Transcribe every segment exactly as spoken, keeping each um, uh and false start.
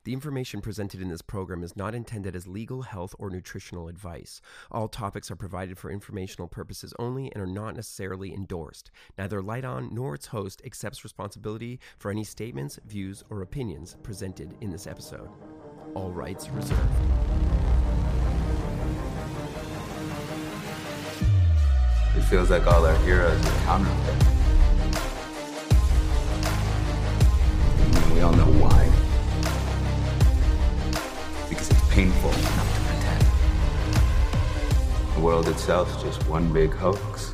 The information presented in this program is not intended as legal, health, or nutritional advice. All topics are provided for informational purposes only and are not necessarily endorsed. Neither Light On nor its host accepts responsibility for any statements, views, or opinions presented in this episode. All rights reserved. It feels like all our heroes are counterfeit. And we all know why. Because it's painful not to pretend. The world itself is just one big hoax.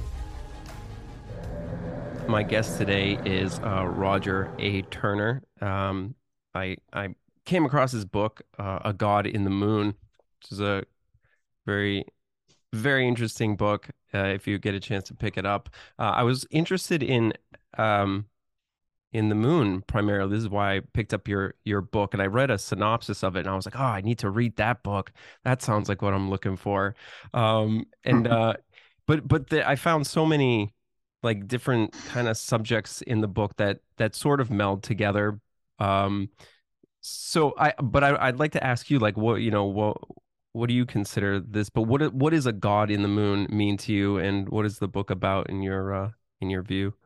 My guest today is uh, Roger A. Turner. Um, I I came across his book, uh, A God in the Moon, which is a very, very interesting book. Uh, if you get a chance to pick it up, uh, I was interested in um, in the moon primarily. This is why I picked up your your book, and I read a synopsis of it, and I was like, oh, I need to read that book. That sounds like what I'm looking for. Um, and uh, but but the, I found so many like different kind of subjects in the book that that sort of meld together. Um, so I but I, I'd like to ask you like what you know what what do you consider this? But what what does a God in the moon mean to you, and what is the book about in your uh, in your view?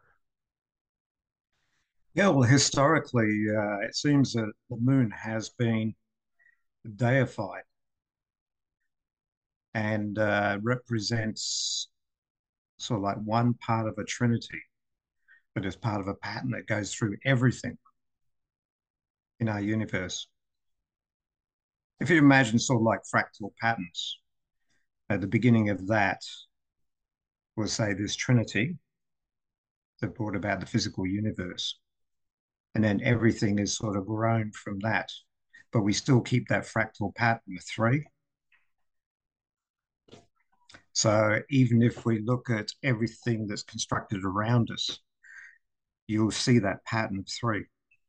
Yeah, well, historically, uh, it seems that the moon has been deified and uh, represents sort of like one part of a trinity, but as part of a pattern that goes through everything in our universe. If you imagine sort of like fractal patterns, at the beginning of that was, say, this trinity that brought about the physical universe. And then everything is sort of grown from that. But we still keep that fractal pattern of three. So even if we look at everything that's constructed around us, you'll see that pattern of three.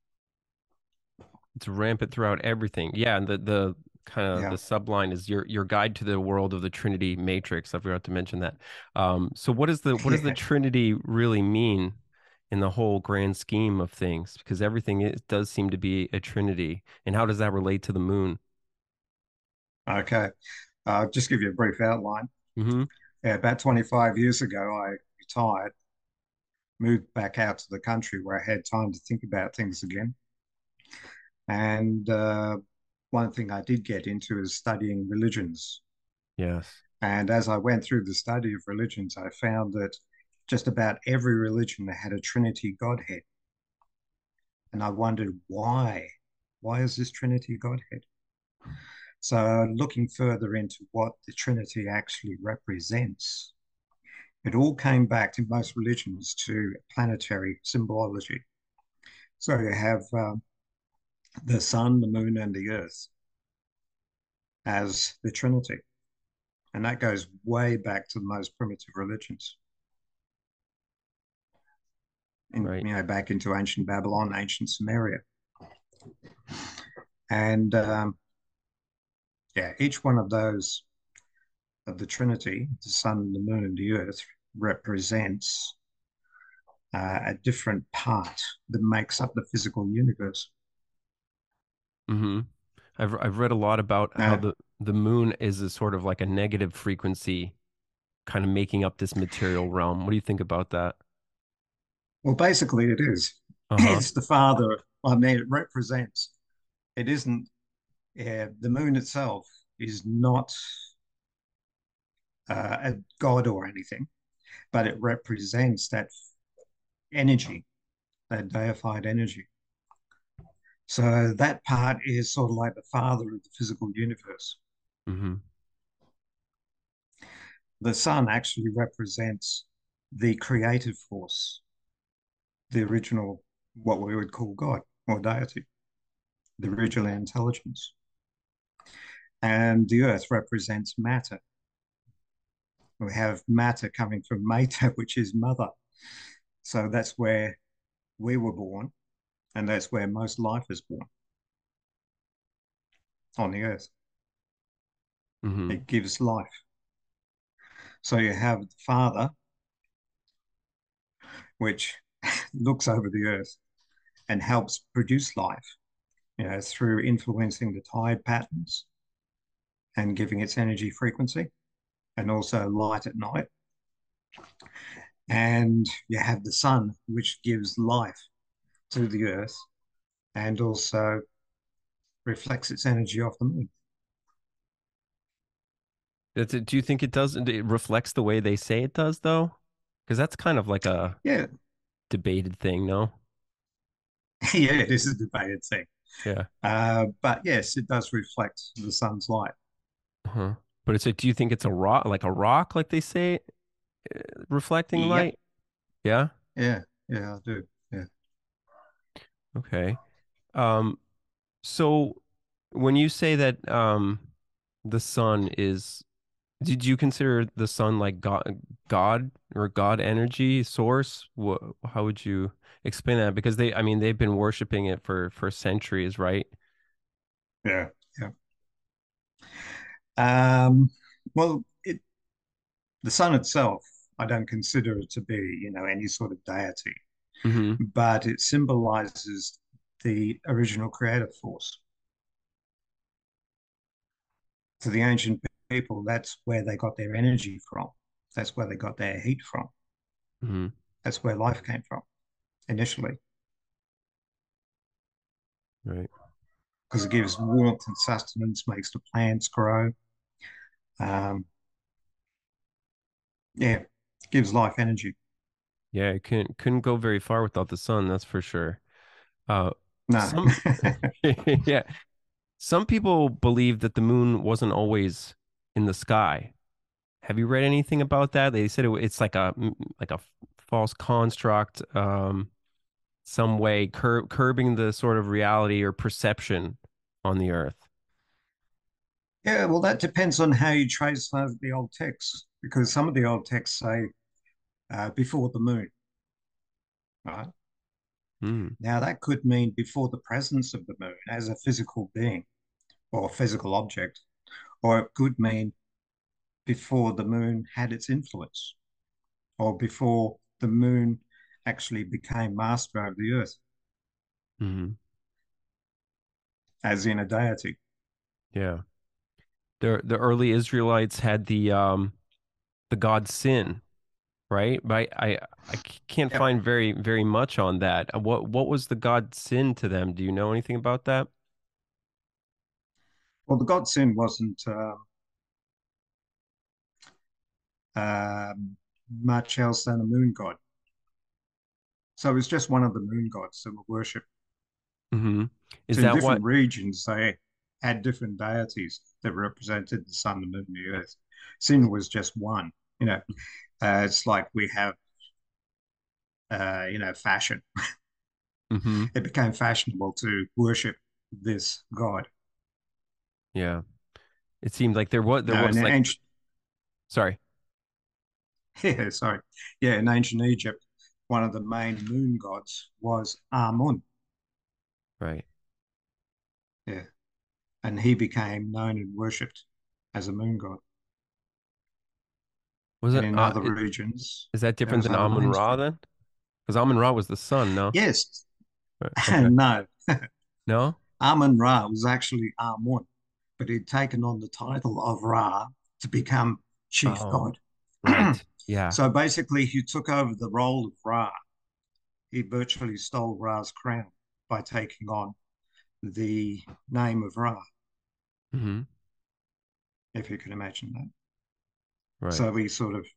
It's rampant throughout everything. Yeah, and the the kind of the Yeah. subline is your your guide to the world of the Trinity Matrix. I forgot to mention that. Um, so what is the what does the Yeah. Trinity really mean in the whole grand scheme of things? Because everything is, does seem to be a Trinity, and how does that relate to the moon? Okay. I'll uh, just give you a brief outline. Mm-hmm. Yeah, about twenty-five years ago, I retired, moved back out to the country where I had time to think about things again. And uh, one thing I did get into is studying religions. Yes. And as I went through the study of religions, I found that just about every religion had a Trinity Godhead. And I wondered why? Why is this Trinity Godhead? So, looking further into what the Trinity actually represents, it all came back in most religions to planetary symbology. So, you have um, the sun, the moon, and the earth as the Trinity. And that goes way back to the most primitive religions. In, Right. you know, back into ancient Babylon, ancient Sumeria. And um, yeah, each one of those of the Trinity, the sun, the moon, and the earth, represents uh, a different part that makes up the physical universe. Mm-hmm. I've I've read a lot about how Uh, the the moon is a sort of like a negative frequency, kind of making up this material realm. What do you think about that? well, basically, it is. Uh-huh. It's the father. I mean, it represents. It isn't. Yeah, the moon itself is not uh, a god or anything, but it represents that energy, that deified energy. So that part is sort of like the father of the physical universe. Mm-hmm. The sun actually represents the creative force, the original, what we would call God or deity, the original intelligence. And the earth represents matter. We have matter coming from mater, which is mother. So that's where we were born, and that's where most life is born on the earth. Mm-hmm. It gives life. So you have the father, which looks over the earth and helps produce life. you know, through influencing the tide patterns and giving its energy frequency, and also light at night. And you have the sun, which gives life to the earth and also reflects its energy off the moon. Does it, do you think it does? It reflects the way they say it does, though? Because that's kind of like a Yeah, debated thing, no? yeah, it is a debated thing. Yeah. Uh, but yes, it does reflect the sun's light. Uh-huh. But it's a, do you think it's a rock, like a rock, like they say, uh, reflecting Yep. light? Yeah. Yeah. Yeah, I do. Yeah. Okay. Um, so when you say that um the sun is, did you consider the sun like God, God or God energy source? What, how would you explain that? Because they, I mean, they've been worshiping it for for centuries, right? Yeah. Yeah. Um, well, it, the sun itself, I don't consider it to be, you know, any sort of deity, Mm-hmm. but it symbolizes the original creative force. To the ancient people, that's where they got their energy from. That's where they got their heat from. Mm-hmm. That's where life came from initially, Right. because it gives warmth and sustenance, makes the plants grow. Um, yeah, gives life energy. Yeah, it couldn't couldn't go very far without the sun, that's for sure. Uh, No. some yeah, some people believe that the moon wasn't always in the sky. Have you read anything about that? They said it, it's like a like a false construct, um, some way cur curbing the sort of reality or perception on the Earth. Yeah, well, that depends on how you trace some of the old texts, because some of the old texts say uh, before the moon, right? Hmm. Now, that could mean before the presence of the moon as a physical being or a physical object, or it could mean before the moon had its influence, or before the moon actually became master of the earth, Hmm. as in a deity. Yeah. The the early Israelites had the um the god Sin, right? But I, I I can't Yep. find very very much on that. Uh, What what was the god Sin to them? Do you know anything about that? Well, the god Sin wasn't um, um, much else than a moon god. So it was just one of the moon gods that were worshipped. Hmm. Is So in that what? different regions, they had different deities that represented the sun, the moon, and the earth. Sin was just one. You know, uh, it's like we have, uh, you know, fashion. Hmm. It became fashionable to worship this god. Yeah. It seemed like there was there Uh, in was like, ancient, sorry. yeah, sorry, yeah, in ancient Egypt, one of the main moon gods was Amun. Right. Yeah, and he became known and worshipped as a moon god. Was And it in uh other i- regions, is that there different was than other Amun names Ra for it. then? Because Amun Ra was the sun, no? Yes, Right. Okay. no, No? Amun Ra was actually Amun, but he'd taken on the title of Ra to become chief Oh, god. right. Yeah. So basically, he took over the role of Ra. He virtually stole Ra's crown by taking on the name of Ra, Hmm. if you can imagine that. Right. So he sort of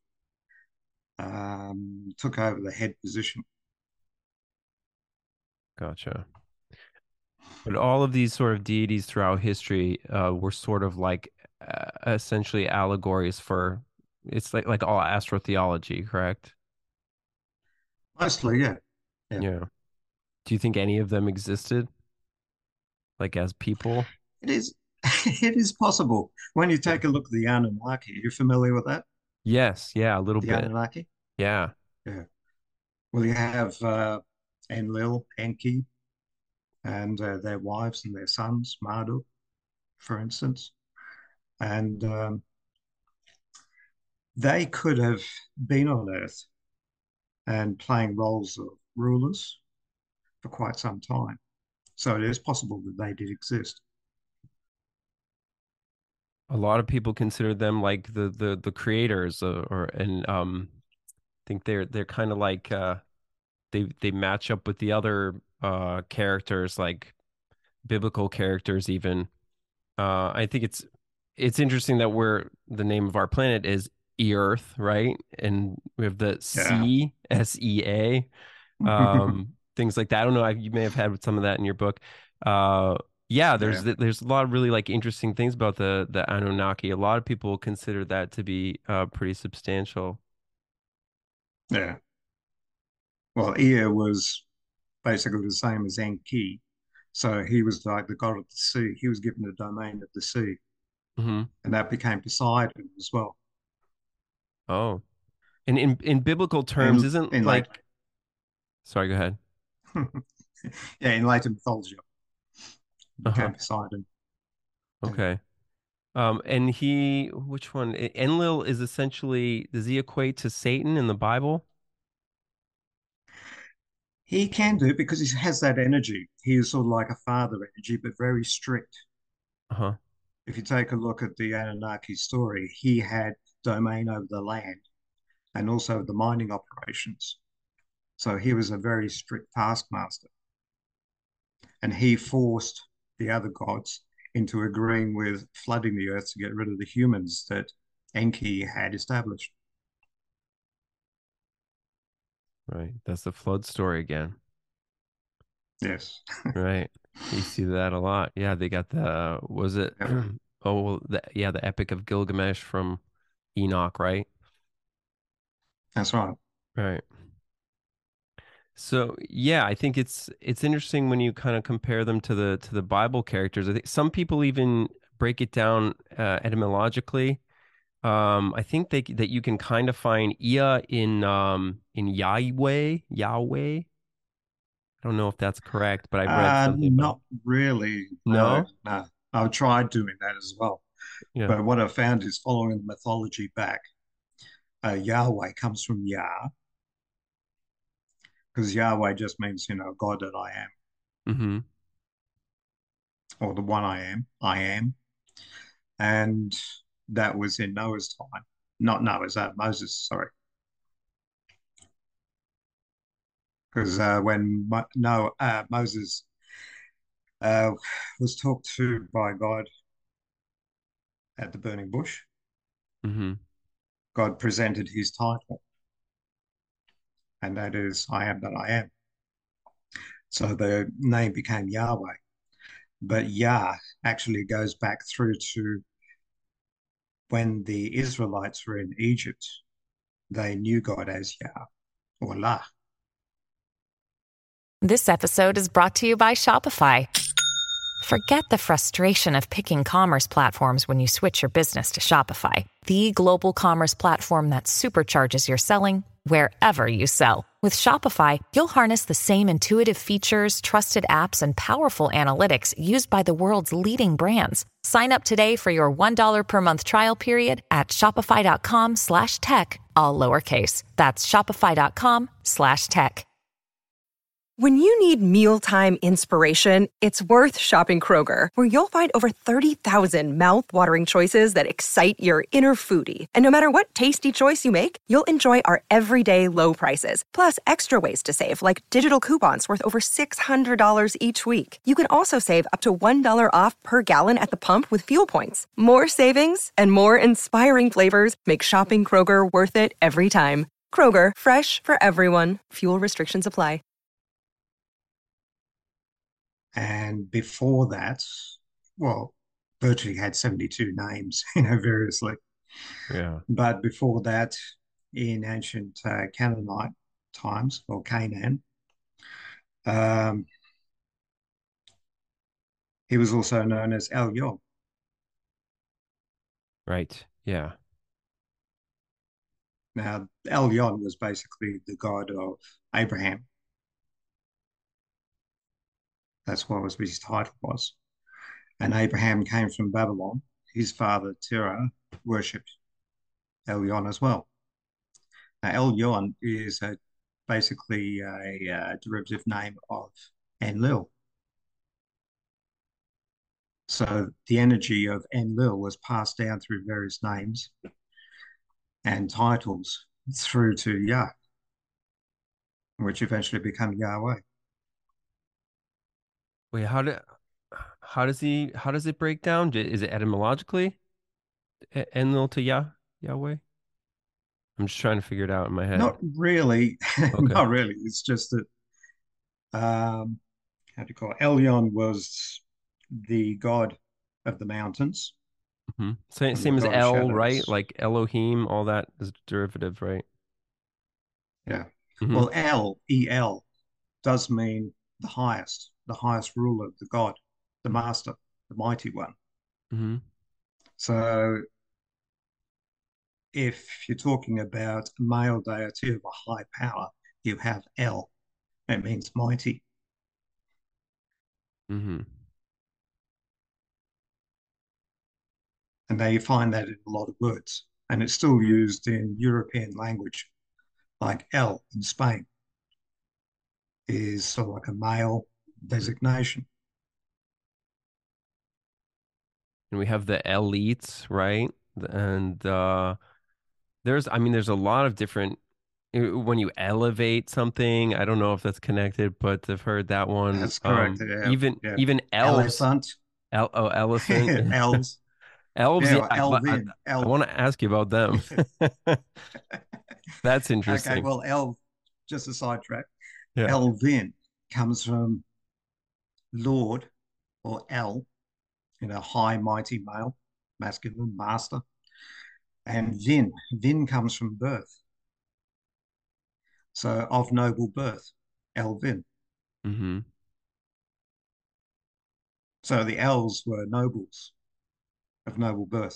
um, took over the head position. Gotcha. But all of these sort of deities throughout history uh, were sort of like uh, essentially allegories for, it's like like all astrotheology, correct? Mostly, yeah. Yeah. Yeah. Do you think any of them existed, like as people? It is it is possible. When you Yeah. take a look at the Anunnaki, you're familiar with that? Yes. Yeah. A little The bit. Anunnaki? Yeah. Yeah. Well, you have uh, Enlil, Enki, and uh, their wives and their sons, Marduk, for instance. And um, they could have been on Earth and playing roles of rulers for quite some time. So it is possible that they did exist. A lot of people consider them like the the the creators, uh, or and um think they're they're kind of like uh they they match up with the other uh characters, like biblical characters even. Uh I think it's it's interesting that we're the name of our planet is Earth, right? And we have the Yeah. C, S E A, um, things like that. I don't know. I, you may have had some of that in your book. Uh, yeah, there's Yeah. there's a lot of really like interesting things about the the Anunnaki. A lot of people consider that to be uh pretty substantial. Yeah. Well, Ea was basically the same as Enki. So he was like the god of the sea. He was given the domain of the sea, Hmm. and that became Poseidon as well. Oh, and in in biblical terms, In isn't in like, like, sorry, go ahead. yeah, in later mythology, it Uh-huh. became Poseidon. Yeah. Okay. Um, and he, which one? E- Enlil is essentially, does he equate to Satan in the Bible? He can do because he has that energy. He is sort of like a father energy, but very strict. Uh-huh. If you take a look at the Anunnaki story, he had domain over the land and also the mining operations. So he was a very strict taskmaster. And he forced the other gods into agreeing with flooding the earth to get rid of the humans that Enki had established. Right. That's the flood story again. Yes. Right. You see that a lot. Yeah, they got the, was it, Yep. oh, well, the, yeah, the Epic of Gilgamesh from Enoch, right? That's right. Right. So yeah, I think it's it's interesting when you kind of compare them to the to the Bible characters. I think some people even break it down uh, etymologically. Um, I think they that you can kind of find Ea in um in Yahweh, Yahweh. I don't know if that's correct, but I've read Uh, something about. not really. No, No? no. I've tried doing that as well. Yeah. But what I found is following the mythology back, uh, Yahweh comes from Yah, because Yahweh just means, you know, God that I am, Mm-hmm. or the one I am, I am. And that was in Noah's time. Not Noah's, uh, Moses, sorry. Because uh, when Mo no, uh, Moses uh, was talked to by God at the burning bush, Mm-hmm. God presented his title, and that is, I am that I am. So the name became Yahweh. But Yah actually goes back through to when the Israelites were in Egypt, they knew God as Yah or La. This episode is brought to you by Shopify. Forget the frustration of picking commerce platforms when you switch your business to Shopify, the global commerce platform that supercharges your selling wherever you sell. With Shopify, you'll harness the same intuitive features, trusted apps, and powerful analytics used by the world's leading brands. Sign up today for your one dollar per month trial period at shopify.com slash tech, all lowercase. That's shopify.com slash tech. When you need mealtime inspiration, it's worth shopping Kroger, where you'll find over thirty thousand mouthwatering choices that excite your inner foodie. And no matter what tasty choice you make, you'll enjoy our everyday low prices, plus extra ways to save, like digital coupons worth over six hundred dollars each week. You can also save up to one dollar off per gallon at the pump with fuel points. More savings and more inspiring flavors make shopping Kroger worth it every time. Kroger, fresh for everyone. Fuel restrictions apply. And before that, well, virtually had seventy-two names, you know, variously. Yeah. But before that, in ancient uh, Canaanite times, or Canaan, um, he was also known as Elyon. Right. Yeah. Now, Elyon was basically the god of Abraham. That's what was his title was. And Abraham came from Babylon. His father Terah worshipped Elyon as well. Now, Elyon is a, basically a, uh derivative name of Enlil. So the energy of Enlil was passed down through various names and titles through to Yah, which eventually became Yahweh. Wait, how do how does he how does it break down? J- Is it etymologically E- Enlil to Yah Yahweh? I'm just trying to figure it out in my head. Not really, Okay. not really. It's just that um, how do you call it? Elyon was the god of the mountains, Hmm. Same and the same as god of El, right? shadows. Like Elohim, all that is derivative, right? Yeah. Hmm. Well, El, E L, does mean the highest, the highest ruler, the God, the master, the mighty one. Hmm. So if you're talking about a male deity of a high power, you have El. It means mighty. Hmm. And now you find that in a lot of words. And it's still used in European language, like El in Spain is sort of like a male designation. And we have the elites, right? And uh there's I mean there's a lot of different uh, when you elevate something, I don't know if that's connected, but I've heard that one. That's correct. Um Yeah. even Yeah. even elves, Elephant. el oh elephant. Elves. Elves, Yeah. yeah, Or I, I, Elvin. I Elf. want to ask you about them. That's Okay. interesting. Well, Elf, just a sidetrack. Yeah. Elvin comes from Lord or El, you know, high, mighty male, masculine, master. And Vin, Vin comes from birth. So of noble birth, Elvin. Hmm. So the elves were nobles of noble birth.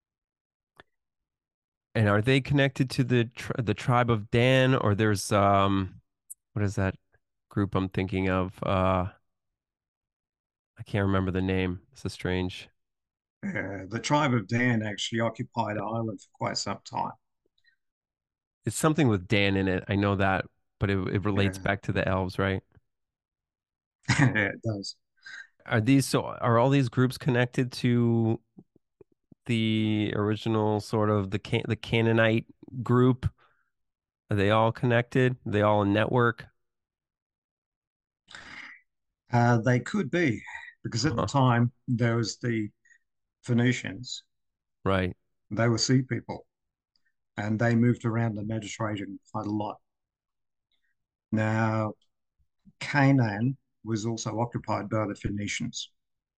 And are they connected to the tri the tribe of Dan, or there's um what is that group I'm thinking of? Uh I can't remember the name. This is strange. Uh, the tribe of Dan actually occupied Ireland for quite some time. It's something with Dan in it. I know that, but it it relates Yeah, back to the elves, right? yeah, it does. Are these so are all these groups connected to the original sort of the can the Canaanite group? Are they all connected? Are they all a network? Uh, they could be, because at the Huh. time there was the Phoenicians. Right. They were sea people, and they moved around the Mediterranean quite a lot. Now, Canaan was also occupied by the Phoenicians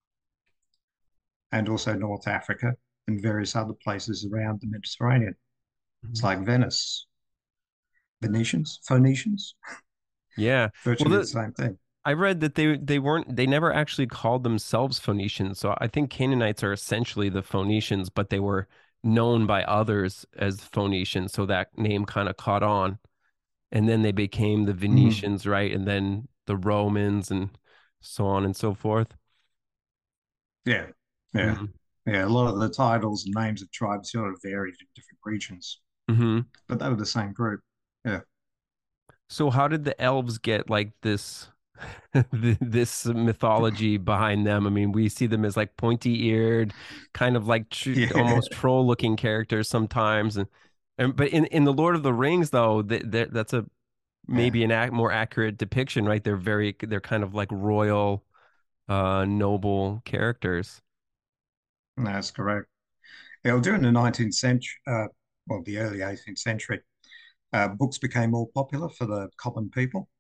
and also North Africa and various other places around the Mediterranean. It's Mhm. like Venice, Venetians, Phoenicians, Yeah. Well, virtually the the, same thing. I read that they they weren't they never actually called themselves Phoenicians. So I think Canaanites are essentially the Phoenicians, but they were known by others as Phoenicians. So that name kind of caught on. And then they became the Mm. Venetians, right? And then the Romans and so on and so forth. Yeah, yeah, Hmm. yeah. A lot of the titles and names of tribes sort of varied in different regions, Hmm. but they were the same group. Yeah. So how did the elves get like this this mythology behind them? I mean, we see them as like pointy-eared, kind of like tr Yeah. almost troll-looking characters sometimes, and and but in in the Lord of the Rings though, th th that's a Yeah. maybe an ac more accurate depiction, right? They're very they're kind of like royal, uh, noble characters. That's correct. Yeah, well, during the nineteenth century, uh, well, the early eighteenth century, uh, books became more popular for the common people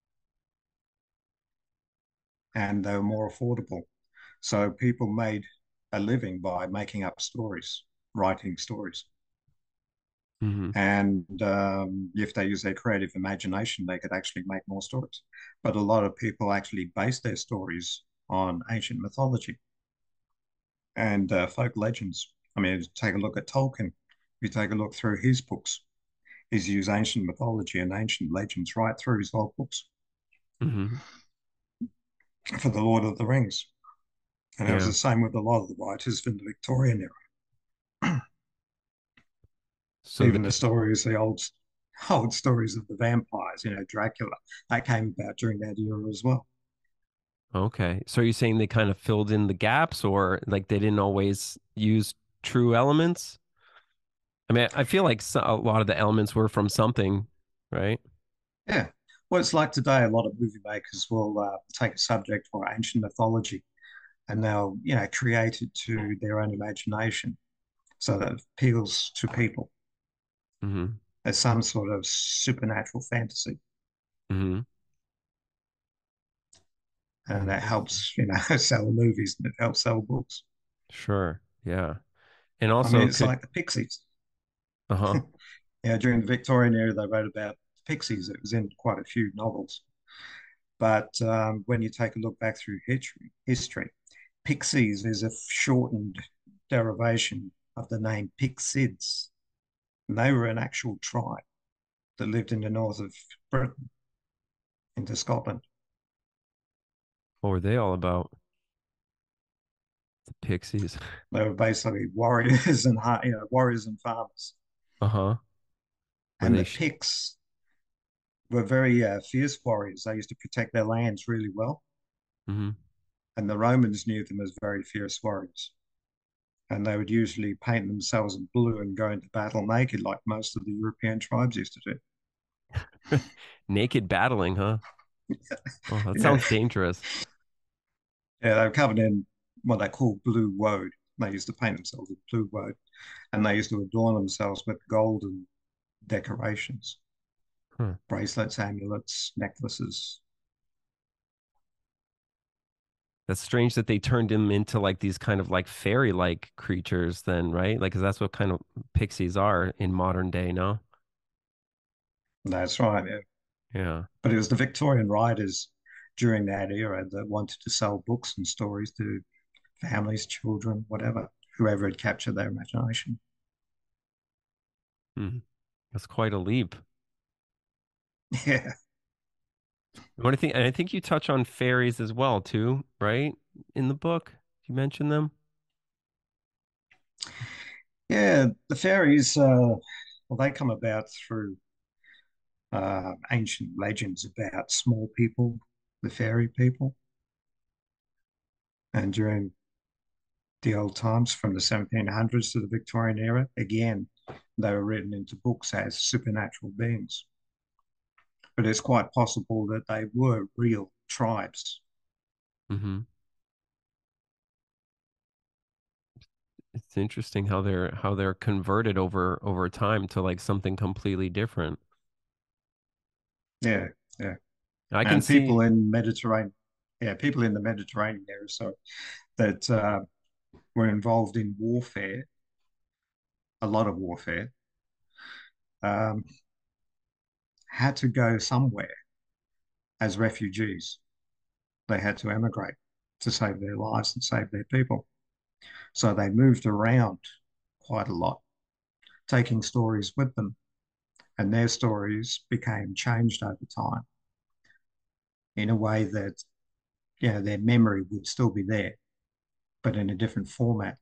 and they were more affordable. So people made a living by making up stories, writing stories. Hmm. And um, if they use their creative imagination, they could actually make more stories. But a lot of people actually base their stories on ancient mythology and uh, folk legends. I mean, take a look at Tolkien. If you take a look through his books, he's used ancient mythology and ancient legends right through his whole books Hmm. for the Lord of the Rings. And it was Yeah. the same with a lot of the writers from the Victorian era. So Even the they, stories, the old old stories of the vampires, you know, Dracula, that came about during that era as well. Okay. So are you saying they kind of filled in the gaps, or like they didn't always use true elements? I mean, I feel like so, a lot of the elements were from something, right? Yeah. Well, it's like today, a lot of movie makers will uh, take a subject or ancient mythology and they'll, you know, create it to their own imagination so that it appeals to people Hmm. as some sort of supernatural fantasy. Hmm. And that Interesting. helps, you know, sell movies and it helps sell books. Sure. Yeah. And I mean, also it's could, like the Pixies. uh-huh. Yeah, during the Victorian era, they wrote about the Pixies. It was in quite a few novels. But um, when you take a look back through history, history, Pixies is a shortened derivation of the name Pixids. And they were an actual tribe that lived in the north of Britain, into Scotland. What were they all about? The Pixies. They were basically warriors and you know warriors and farmers. Uh-huh. Were And they the sh Picts were very uh, fierce warriors. They used to protect their lands really well, hmm and the Romans knew them as very fierce warriors. And they would usually paint themselves in blue and go into battle naked, like most of the European tribes used to naked battling, huh? do. Oh, that Yeah, sounds dangerous. yeah, they were covered in what they call blue woad. They used to paint themselves in blue woad, and they used to adorn themselves with golden decorations, Huh. bracelets, amulets, necklaces. That's strange that they turned him into like these kind of like fairy-like creatures then, right? Like, 'cause that's what kind of pixies are in modern day, no? That's right. Yeah. Yeah. But it was the Victorian writers during that era that wanted to sell books and stories to families, children, whatever, whoever had captured their imagination. Hmm. That's quite a leap. Yeah. What I think, and I think you touch on fairies as well too, right? In the book, you mentioned them. Yeah. The fairies, uh, well, they come about through uh, ancient legends about small people, the fairy people. And during the old times, from the seventeen hundreds to the Victorian era, again, they were written into books as supernatural beings. But it's quite possible that they were real tribes. Hmm. It's interesting how they're how they're converted over over time to like something completely different. Yeah, yeah. I can And people see. in Mediterranean, yeah, people in the Mediterranean area, so that uh, were involved in warfare, a lot of warfare, um, had to go somewhere as refugees. They had to emigrate to save their lives and save their people. So they moved around quite a lot, taking stories with them, and their stories became changed over time in a way that, you know, their memory would still be there, but in a different format.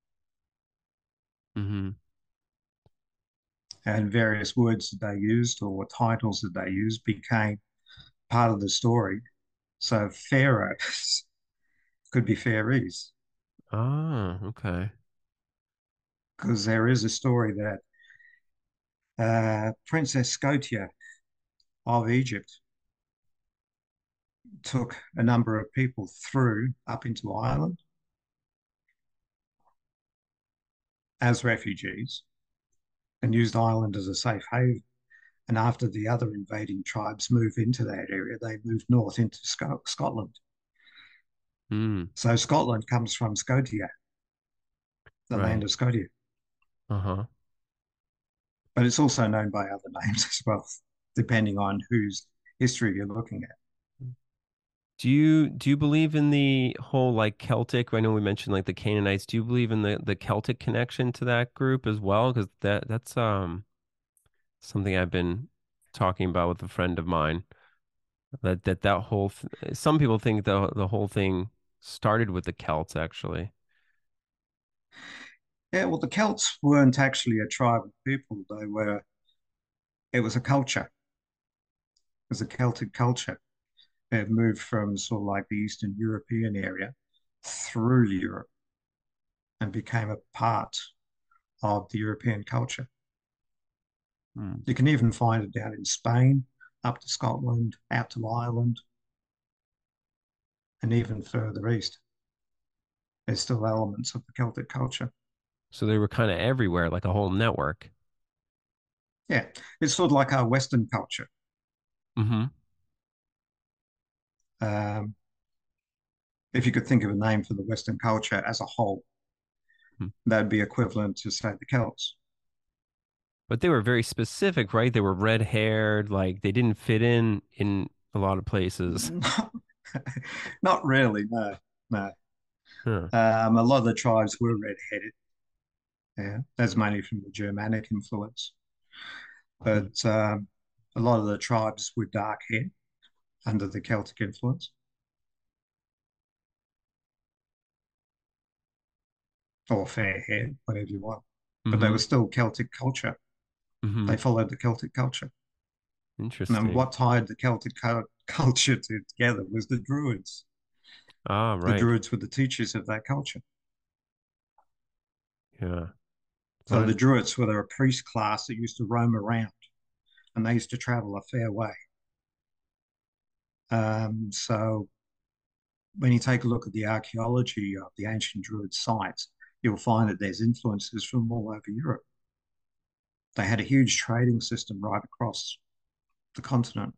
Hmm. And various words that they used or titles that they used became part of the story. So pharaohs could be fairies, Ah, okay. because there is a story that uh, Princess Scotia of Egypt took a number of people through up into Ireland as refugees and used Ireland as a safe haven. And after the other invading tribes moved into that area, they moved north into Sc- Scotland. Hmm. So Scotland comes from Scotia, the land Right. of Scotia, Uh-huh. but it's also known by other names as well, depending on whose history you're looking at. Do you do you believe in the whole like Celtic? I know we mentioned like the Canaanites. Do you believe in the the Celtic connection to that group as well? Because that that's um something I've been talking about with a friend of mine. That that that whole th some people think the the whole thing started with the Celts actually. Yeah, well, the Celts weren't actually a tribe of people. They were, it was a culture, it was a Celtic culture. It moved from sort of like the Eastern European area through Europe and became a part of the European culture. Hmm. You can even find it down in Spain, up to Scotland, out to Ireland, and even further east. There's still elements of the Celtic culture. So they were kind of everywhere, like a whole network. Yeah, it's sort of like our Western culture. Mm-hmm. Um, if you could think of a name for the Western culture as a whole, Hmm. that'd be equivalent to, say, the Celts. But they were very specific, right? They were red haired, like they didn't fit in in a lot of places. Not really, no, no. Huh. Um, a lot of the tribes were red-headed. Yeah, that's mainly from the Germanic influence. Hmm. But um, a lot of the tribes were dark-haired under the Celtic influence, or fair-haired, whatever you want. But they Mm-hmm. were still Celtic culture. Mm-hmm. They followed the Celtic culture. And Interesting. what tied the Celtic cu- culture together was the Druids. Ah, The right. Druids were the teachers of that culture. Yeah. What So the an Druids were a priest class that used to roam around, and they used to travel a fair way. Um, so when you take a look at the archaeology of the ancient Druid sites, you'll find that there's influences from all over Europe. They had a huge trading system right across the continent.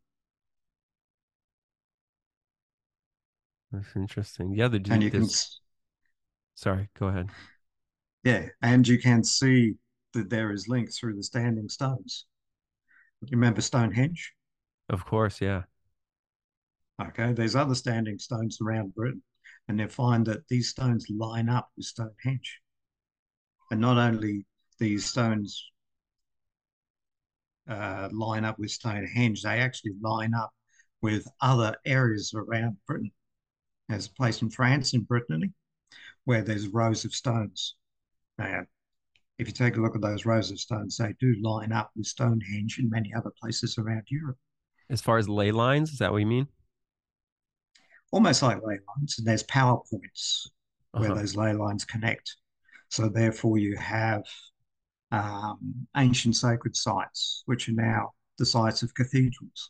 that's interesting. Yeah, the And you can, this sorry, go ahead. yeah, and you can see that there is link through the standing stones. You remember Stonehenge? Of course, yeah. Okay, there's other standing stones around Britain, and they find that these stones line up with Stonehenge. And not only these stones uh, line up with Stonehenge, they actually line up with other areas around Britain. There's a place in France, in Brittany, where there's rows of stones. Now, if you take a look at those rows of stones, they do line up with Stonehenge and many other places around Europe. As far as ley lines, is that what you mean? Almost like ley lines, and there's power points where Uh-huh. those ley lines connect. So therefore, you have um, ancient sacred sites, which are now the sites of cathedrals,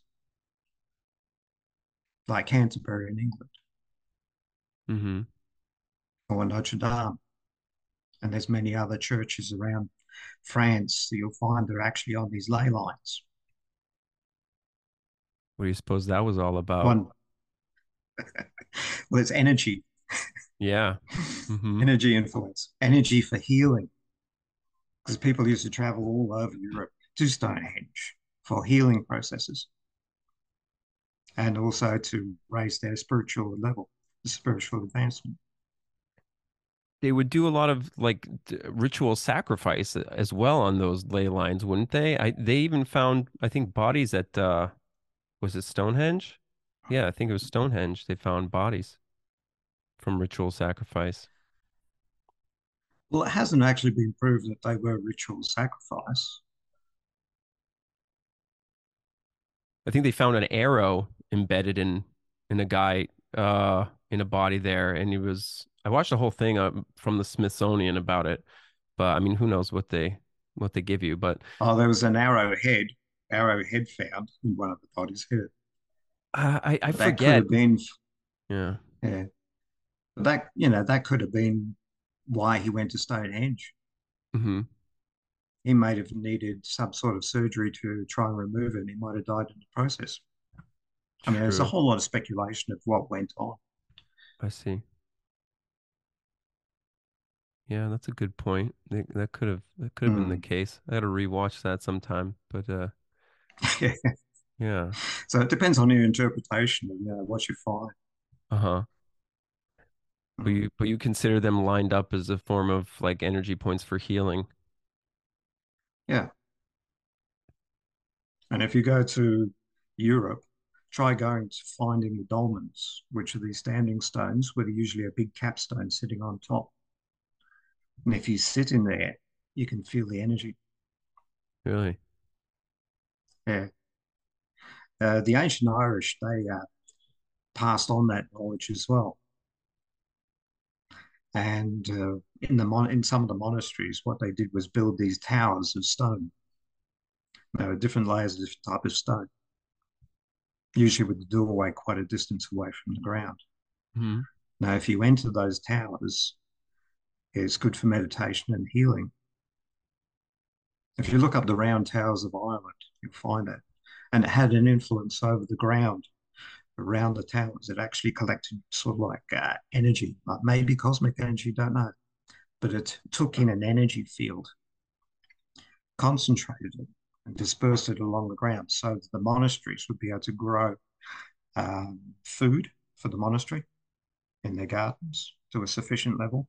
like Canterbury in England Mm-hmm. or Notre Dame. And there's many other churches around France that you'll find are actually on these ley lines. What do you suppose that was all about? One, well, it's energy, Yeah. Mm-hmm. energy influence, energy for healing, because people used to travel all over Europe to Stonehenge for healing processes and also to raise their spiritual level, the spiritual advancement. They would do a lot of like d- ritual sacrifice as well on those ley lines, wouldn't they? I they even found, I think, bodies at uh was it Stonehenge? Yeah, I think it was Stonehenge. They found bodies from ritual sacrifice. Well, it hasn't actually been proven that they were ritual sacrifice. I think they found an arrow embedded in in a guy uh in a body there, and he was. I watched the whole thing uh, from the Smithsonian about it, but I mean, who knows what they what they give you? But Oh, there was an arrowhead, arrowhead found in one of the bodies here. uh, I I That could forget. have been, Yeah, yeah, that, you know, that could have been why he went to Stonehenge. hmm He might have needed some sort of surgery to try and remove it, and he might have died in the process. I mean, there's a true. whole lot of speculation of what went on. I see. Yeah, that's a good point. That that could have that could have been the Mm. case. I got to rewatch that sometime. But uh, yeah, So it depends on your interpretation of, you know, what you find. uh-huh. But Mm. you but you consider them lined up as a form of like energy points for healing. Yeah. And if you go to Europe, try going to finding the dolmens, which are these standing stones with usually a big capstone sitting on top. And if you sit in there, you can feel the energy. Really? Yeah. Uh, the ancient Irish, they uh, passed on that knowledge as well. And uh, in the mon in some of the monasteries, what they did was build these towers of stone. There were different layers of different type of stone, usually with the doorway quite a distance away from the ground. Mm-hmm. Now, if you enter those towers, it's good for meditation and healing. If you look up the round towers of Ireland, you'll find that. And it had an influence over the ground around the towers. It actually collected sort of like uh, energy, like maybe cosmic energy, don't know. But it took in an energy field, concentrated it, and dispersed it along the ground so that the monasteries would be able to grow um, food for the monastery in their gardens to a sufficient level.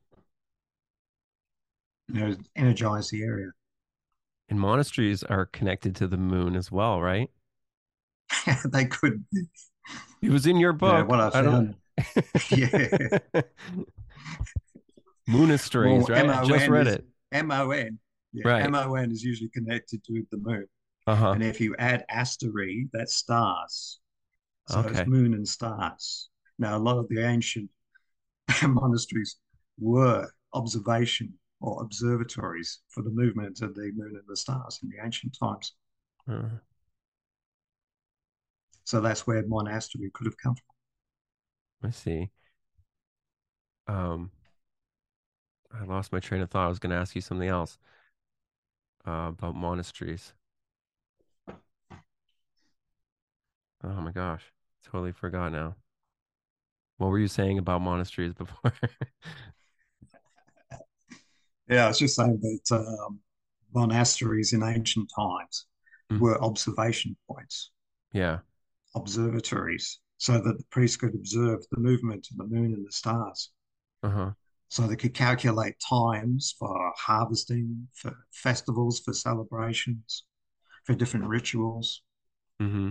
You know, energize the area. And monasteries are connected to the moon as well, right? They could. It was in your book. Yeah, what I found. I Yeah. Monasteries, Well, right? I just read is, it. M O N. Yeah, right. M O N is usually connected to the moon. Uh-huh. And if you add asteroid, that's stars. So Okay. it's moon and stars. Now, a lot of the ancient monasteries were observation or observatories for the movement of the moon and the stars in the ancient times. Uh, So that's where monastery could have come from. I see. Um, I lost my train of thought. I was going to ask you something else uh, about monasteries. Oh my gosh, totally forgot now. What were you saying about monasteries before? Yeah, I was just saying that um, monasteries in ancient times Mm. were observation points, Yeah. observatories, so that the priests could observe the movement of the moon and the stars. Uh-huh. So they could calculate times for harvesting, for festivals, for celebrations, for different rituals. Mm-hmm.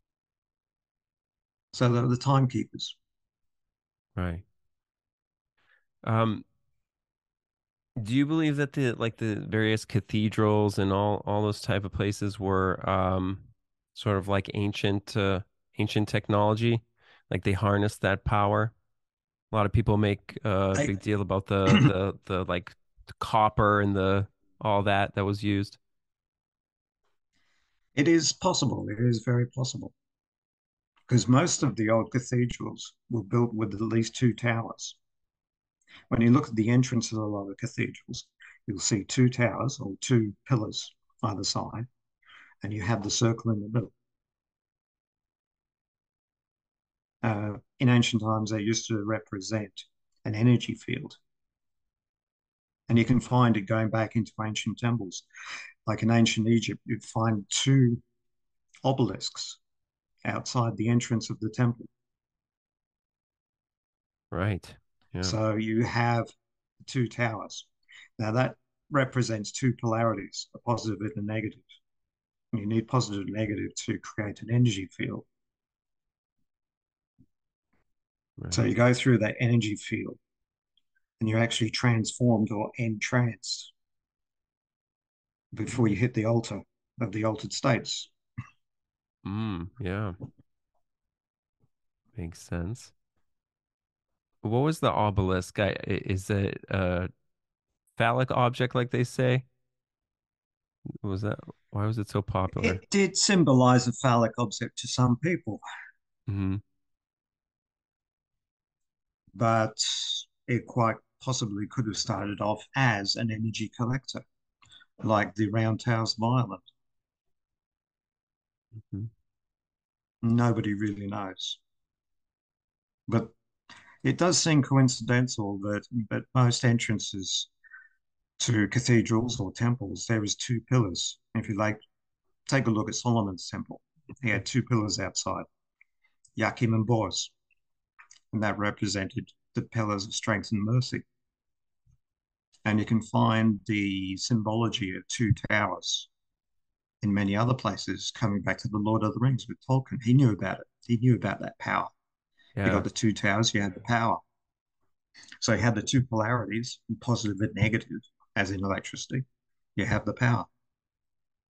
So they were the timekeepers. Right. Um, do you believe that the like the various cathedrals and all all those type of places were um sort of like ancient uh, ancient technology? Like they harnessed that power? A lot of people make a They, big deal about the the the like the copper and the all that that was used. it is possible. It is very possible. Because most of the old cathedrals were built with at least two towers. When you look at the entrance of a lot of cathedrals, you'll see two towers or two pillars either side, and you have the circle in the middle. Uh, in ancient times, they used to represent an energy field. And you can find it going back into ancient temples. Like in ancient Egypt, you'd find two obelisks outside the entrance of the temple. Right. Yeah. So you have two towers. Now that represents two polarities, a positive and a negative. And you need positive and negative to create an energy field. Right. So you go through that energy field and you're actually transformed or entranced before you hit the altar of the altered states. Mm, yeah. Makes sense. What was the obelisk? I, i- is it a phallic object like they say? Was that why was it so popular? It did symbolize a phallic object to some people, Hmm. but it quite possibly could have started off as an energy collector, like the Round Towers of Ireland. Hmm. Nobody really knows. But it does seem coincidental that, that most entrances to cathedrals or temples, there is two pillars. If you like, take a look at Solomon's temple. He had two pillars outside, Yakim and Boaz, and that represented the pillars of strength and mercy. And you can find the symbology of two towers in many other places, coming back to the Lord of the Rings with Tolkien. He knew about it. He knew about that power. You Yeah. got the two towers, you had the power. So you have the two polarities, positive and negative, as in electricity. You have the power.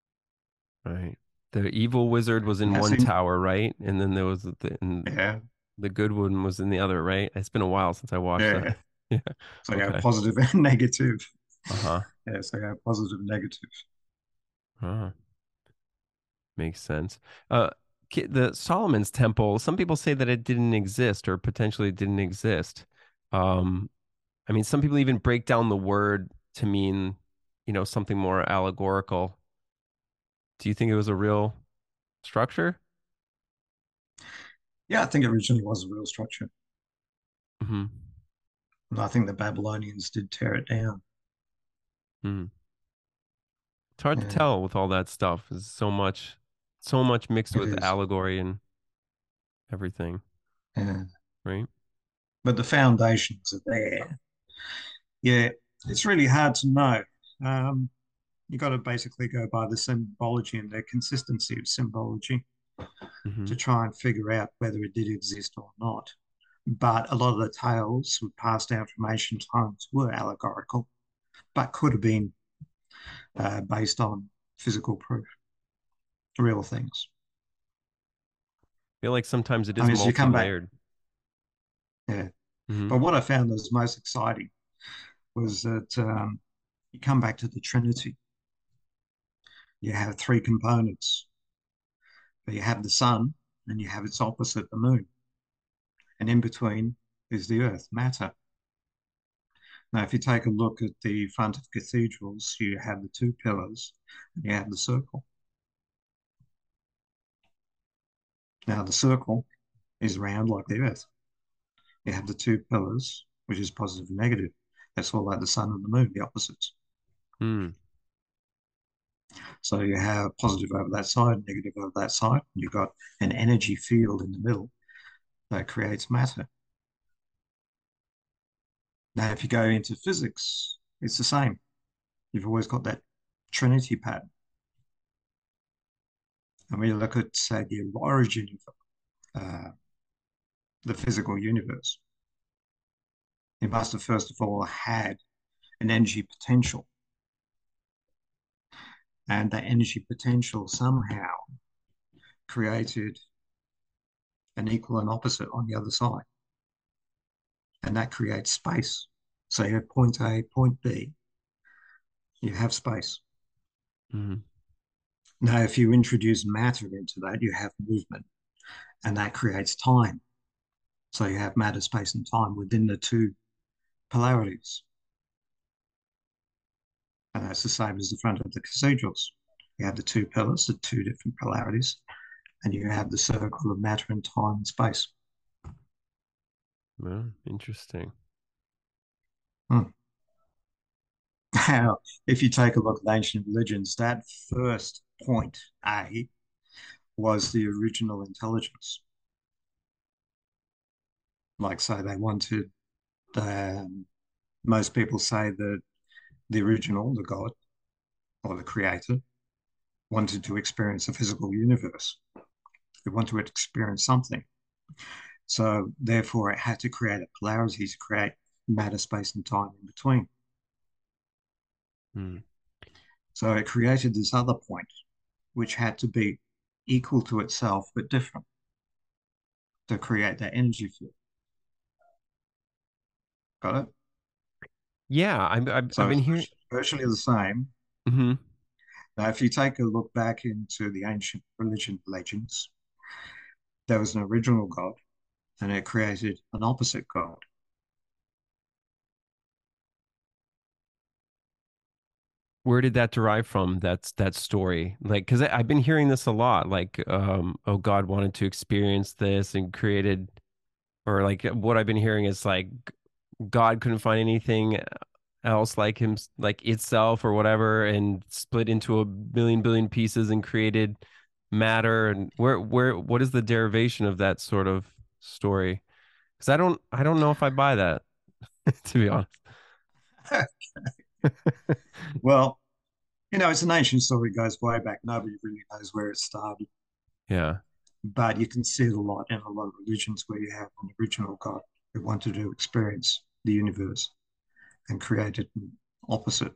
Right. The evil wizard was in That's one in- tower, right? And then there was the and Yeah. The good one was in the other, right? It's been a while since I watched Yeah. that. Yeah. So you have Okay. positive and negative. Uh-huh. Yeah, so you have positive and negative. Uh-huh. Makes sense. Uh, ki- the Solomon's Temple, some people say that it didn't exist or potentially didn't exist. Um, I mean, some people even break down the word to mean, you know, something more allegorical. Do you think it was a real structure? Yeah, I think it originally was a real structure. Hmm. And I think the Babylonians did tear it down. Hmm. It's hard to Yeah, tell with all that stuff. There's so much, so much mixed it with is. allegory and everything, Yeah. right? But the foundations are there. Yeah, it's really hard to know. Um, you got to basically go by the symbology and the consistency of symbology Hmm. to try and figure out whether it did exist or not. But a lot of the tales were passed down from ancient times were allegorical, but could have been uh, based on physical proof, real things. I feel like sometimes it I is mean, so you come back, multi-layered. yeah. Hmm. But what I found was most exciting was that um, you come back to the Trinity. You have three components. You have the sun, and you have its opposite, the moon. And in between is the earth, matter. Now, if you take a look at the front of cathedrals, you have the two pillars and you have the circle. Now, the circle is round like the earth. You have the two pillars, which is positive and negative. That's all like the sun and the moon, the opposites. Hmm. So you have positive over that side, negative over that side. And you've got an energy field in the middle that creates matter. Now, if you go into physics, it's the same. You've always got that trinity pattern. And when you look at, say, the origin of uh, the physical universe, it must have first of all had an energy potential. And that energy potential somehow created an equal and opposite on the other side. And that creates space. So you have point A, point B, you have space. Hmm. Now, if you introduce matter into that, you have movement, and that creates time. So you have matter, space, and time within the two polarities. And that's the same as the front of the cathedrals. You have the two pillars, the two different polarities, and you have the circle of matter and time and space. Well, interesting. Hmm. Now, if you take a look at ancient religions, that first point, A, was the original intelligence. Like, say, they wanted, um, most people say that the original, the God or the creator, wanted to experience a physical universe. It wanted to experience something. So, therefore, it had to create a polarity to create matter, space, and time in between. Hmm. So, it created this other point, which had to be equal to itself but different to create that energy field. Got it? Yeah, I've, I've I've So been it's hearing. virtually the same. Hmm. Now, if you take a look back into the ancient religion legends, there was an original God and it created an opposite God. Where did that derive from? That's that story. Like, because I've been hearing this a lot. Like, um, oh, God wanted to experience this and created, or like what I've been hearing is like God couldn't find anything else like him, like itself or whatever, and split into a billion billion pieces and created matter. And where where what is the derivation of that sort of story? Because I don't I don't know if I buy that, to be honest. Well, you know, it's an ancient story, it goes way back. Nobody really knows where it started, Yeah. but you can see it a lot in a lot of religions where you have an original God who wanted to experience the universe and created an opposite.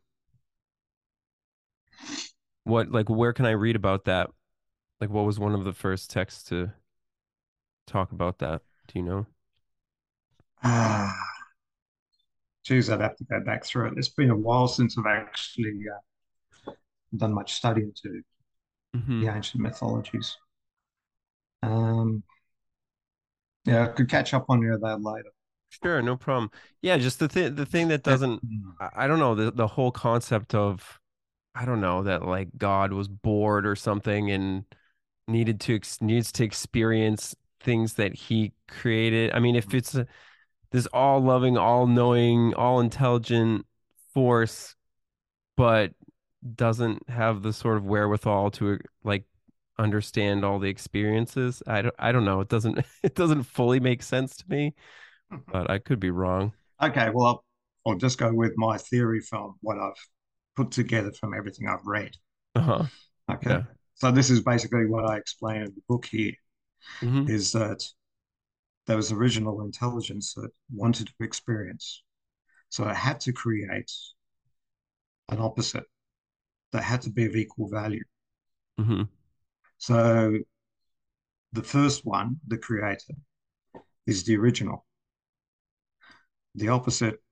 What like where can I read about that? Like what was one of the first texts to talk about that? Do you know? Ah, geez, I'd have to go back through it. It's been a while since I've actually uh, done much study into Hmm. the ancient mythologies. Um, yeah, I could catch up on you that later. Sure, no problem. Yeah, just the thing the thing that Uh, doesn't I, I don't know, the the whole concept of I don't know that like God was bored or something and needed to ex needs to experience things that he created. I mean, if it's a, this all loving, all knowing, all intelligent force, but doesn't have the sort of wherewithal to like understand all the experiences. I don't I don't know. It doesn't it doesn't fully make sense to me, but I could be wrong. Okay, well, I'll, I'll just go with my theory from what I've put together from everything I've read. Uh-huh. Okay, Yeah. so this is basically what I explain in the book here, Hmm. is that there was original intelligence that wanted to experience. So it had to create an opposite that had to be of equal value. Hmm. So the first one, the creator, is the original. The opposite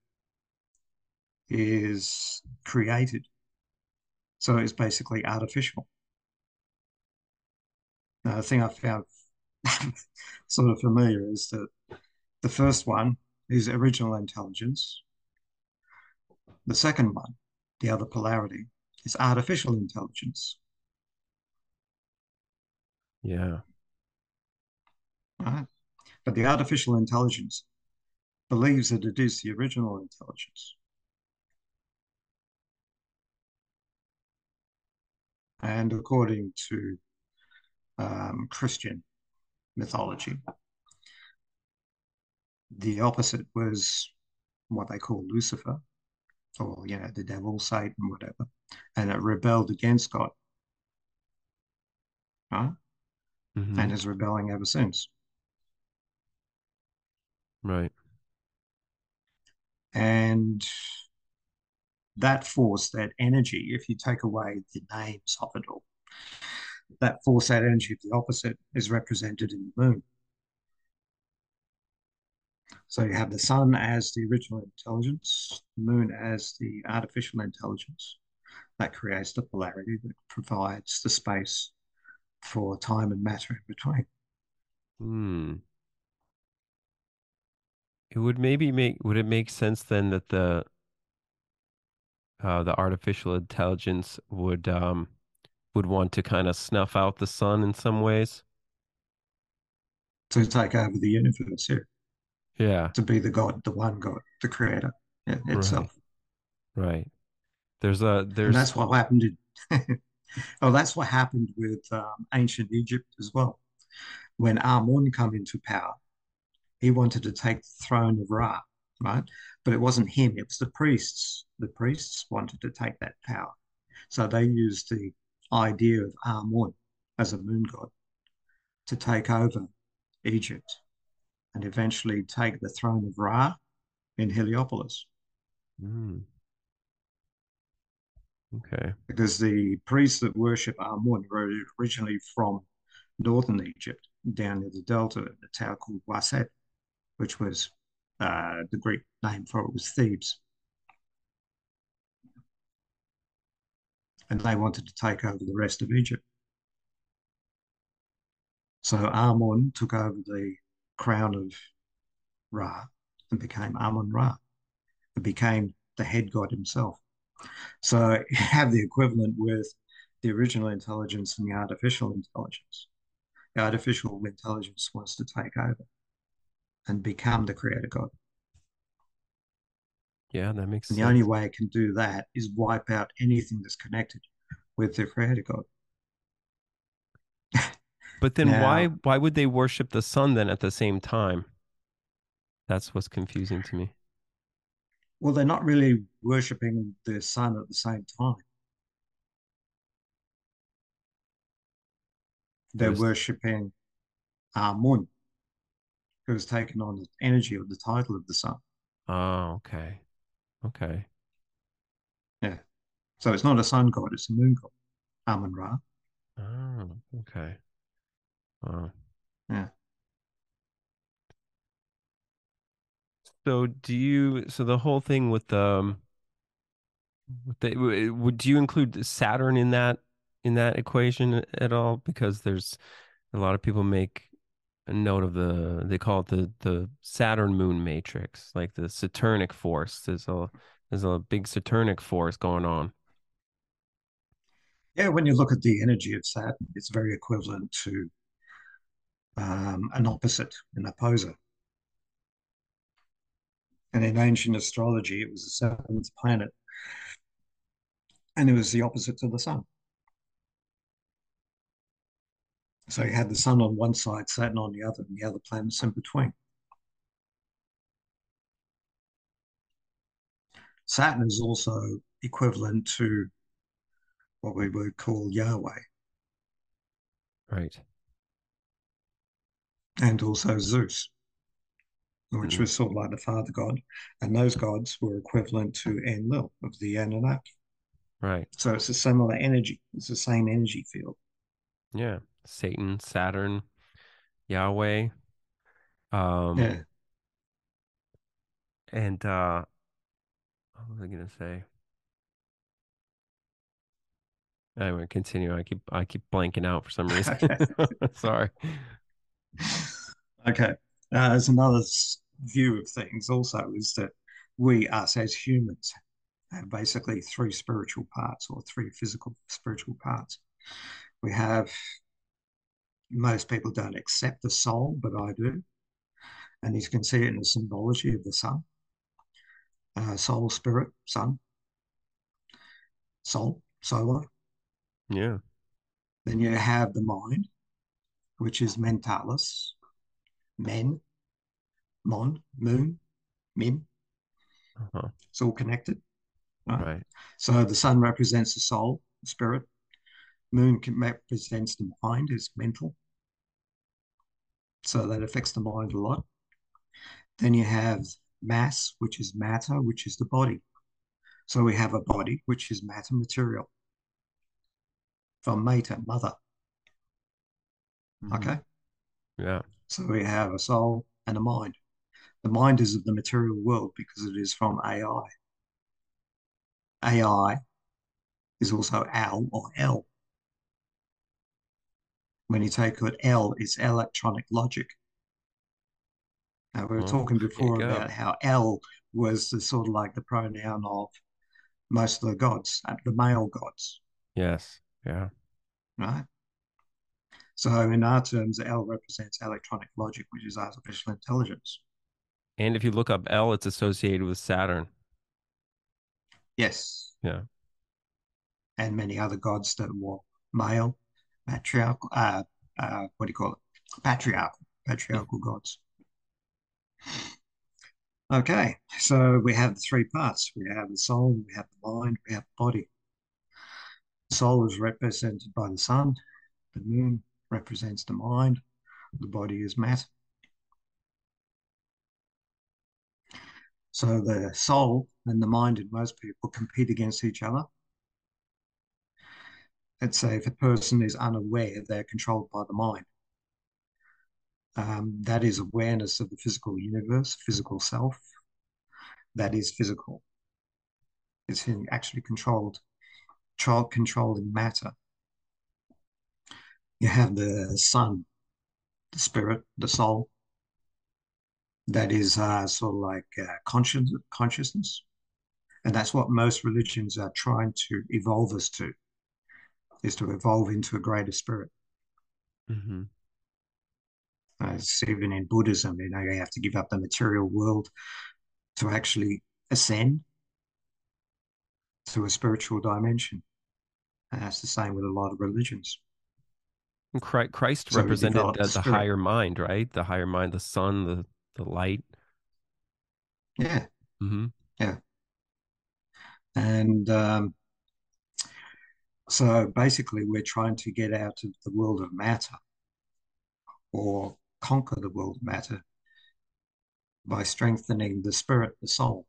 is created. So it's basically artificial. Now, the thing I found sort of familiar is that the first one is original intelligence. The second one, the other polarity, is artificial intelligence. Yeah. Right? But the artificial intelligence believes that it is the original intelligence. And according to um, Christian mythology, the opposite was what they call Lucifer, or, you know, the devil, Satan, whatever. And it rebelled against God, right? Hmm. And is rebelling ever since. Right. And that force, that energy, if you take away the names of it all, that force, that energy of the opposite is represented in the moon. So you have the sun as the original intelligence, the moon as the artificial intelligence. That creates the polarity that provides the space for time and matter in between. Hmm. It would maybe make would it make sense then that the uh the artificial intelligence would um would want to kind of snuff out the sun in some ways? To take over the universe here, Yeah. to be the God, the one God, the creator Right. itself. Right. There's a And there's that's what happened in, oh, that's what happened with um, ancient Egypt as well. When Amun come into power, he wanted to take the throne of Ra, right? But it wasn't him, it was the priests. The priests wanted to take that power. So they used the idea of Amun as a moon god to take over Egypt and eventually take the throne of Ra in Heliopolis. mm, okay. Because the priests that worship Amun were originally from northern Egypt, down near the delta, in a town called Waset, which was uh, the Greek name for it was Thebes. And they wanted to take over the rest of Egypt. So Amun took over the crown of Ra and became Amun Ra and became the head god himself. So you have the equivalent with the original intelligence and the artificial intelligence. The artificial intelligence wants to take over and become the creator god. Yeah, that makes And the only sense. way it can do that is wipe out anything that's connected with the creator god. But then why Now, why would they worship the sun then at the same time? That's what's confusing to me. well, they're not really worshipping the sun at the same time. They're There's worshipping Amun, who has taken on the energy of the title of the sun. oh, okay. Okay. Yeah. So it's not a sun god, it's a moon god, Amun Ra. Oh, okay. Oh, Yeah. So do you, so the whole thing with the, um, with the, w- would you include Saturn in that in that equation at all? Because there's a lot of people make a note of the, they call it the the Saturn moon matrix, like the Saturnic force. There's a there's a big Saturnic force going on. Yeah, when you look at the energy of Saturn, it's very equivalent to um, an opposite, an opposer. And in ancient astrology, it was the seventh planet, and it was the opposite to the sun. So you had the sun on one side, Saturn on the other, and the other planets in between. Saturn is also equivalent to what we would call Yahweh Right. and also Zeus, which Mm, was sort of like the father god. And those gods were equivalent to Enlil of the Anunnaki. right. So it's a similar energy. It's the same energy field. Yeah. Satan, Saturn, Yahweh. Um, Yeah. and uh what was I gonna say? Anyway, continue. I keep I keep blanking out for some reason. Okay. Sorry. Okay. Uh, there's another view of things also is that we, us as humans, have basically three spiritual parts or three physical spiritual parts. We have, most people don't accept the soul, but I do. And you can see it in the symbology of the sun, uh, soul, spirit, sun, soul, solar. Yeah. Then you have the mind, which is mentalis, men, mon, moon, mim. Uh-huh. It's all connected. Right? Right. So the sun represents the soul, the spirit. Moon represents the mind, is mental. So that affects the mind a lot. Then you have mass, which is matter, which is the body. So we have a body, which is matter material from mater, mother. Mhm. Okay. Yeah. So we have a soul and a mind. The mind is of the material world because it is from A I. A I is also Al or L. When you take it L, it's electronic logic. Now, we were Well, talking there you before go. about how L was the sort of like the pronoun of most of the gods, uh, the male gods, Yes. Yeah. right? So in our terms, L represents electronic logic, which is artificial intelligence. And if you look up L, it's associated with Saturn. Yes. Yeah. And many other gods that were male, matriarchal, uh, uh, what do you call it? Patriarchal, Yeah. patriarchal gods. Okay, so we have the three parts. We have the soul, we have the mind, we have the body. The soul is represented by the sun. The moon represents the mind. The body is matter. So the soul and the mind in most people compete against each other. Let's say if a person is unaware, they're controlled by the mind. Um, that is awareness of the physical universe, physical self. That is physical. It's actually controlled, controlling matter. You have the sun, the spirit, the soul. That is uh, sort of like uh, conscious, consciousness. And that's what most religions are trying to evolve us to, is to evolve into a greater spirit. Mm-hmm. Uh, it's even in Buddhism, you know, you have to give up the material world to actually ascend to a spiritual dimension. And that's the same with a lot of religions. And Chri- Christ So we represented develop the, the the spirit. higher mind, right? The higher mind, the sun, the the light. Yeah, Mm-hmm. yeah. And um, so basically, we're trying to get out of the world of matter or conquer the world of matter by strengthening the spirit, the soul.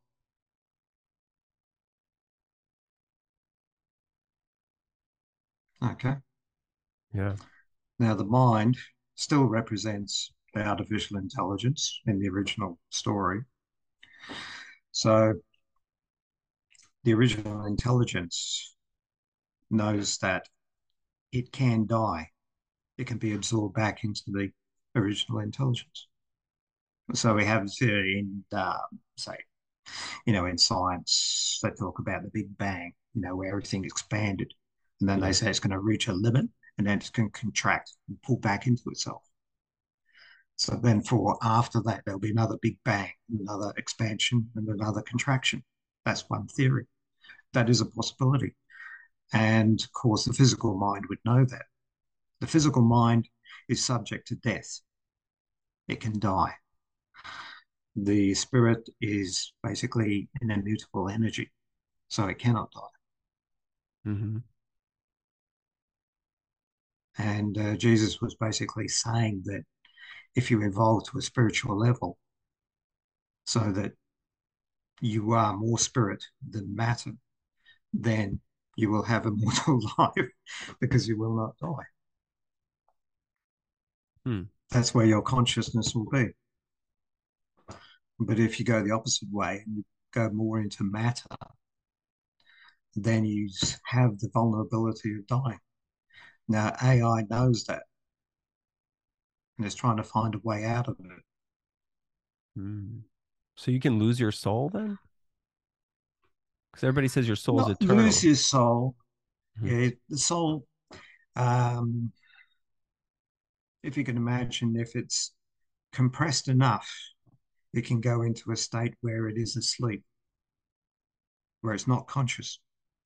Okay. Yeah. Now, the mind still represents the artificial intelligence in the original story, So the original intelligence knows that it can die. It can be absorbed back into the original intelligence. So we have in, uh, say, you know, in science, they talk about the Big Bang, you know, where everything expanded. And then Yeah. they say it's going to reach a limit and then it's going to contract and pull back into itself. So then for after that, there'll be another Big Bang, another expansion and another contraction. That's one theory. That is a possibility. And of course, the physical mind would know that. The physical mind is subject to death. It can die. The spirit is basically an immutable energy, so it cannot die. Mm-hmm. And uh, Jesus was basically saying that if you evolve to a spiritual level, so that you are more spirit than matter, then you will have a mortal life because you will not die. Hmm. That's where your consciousness will be. But if you go the opposite way and you go more into matter, then you have the vulnerability of dying. Now, A I knows that and is trying to find a way out of it. Mm. So you can lose your soul then? Because everybody says your soul is Not lose eternal. your soul. Mhm. Yeah, the soul, um, if you can imagine, if it's compressed enough, it can go into a state where it is asleep, where it's not conscious.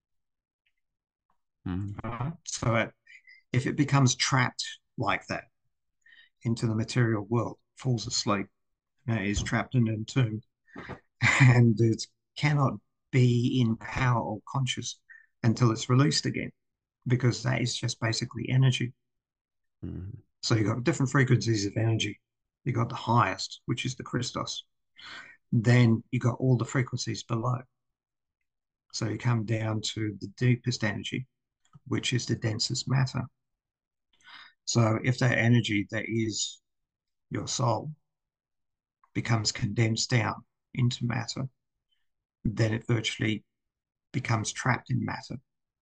Mm. Uh, so it, if it becomes trapped like that into the material world, falls asleep, uh, is trapped and entombed, and it cannot be in power or conscious until it's released again, because that is just basically energy. Mm. So you've got different frequencies of energy. You've got the highest, which is the Christos. Then you got all the frequencies below. So you come down to the deepest energy, which is the densest matter. So if that energy that is your soul becomes condensed down into matter, then it virtually becomes trapped in matter,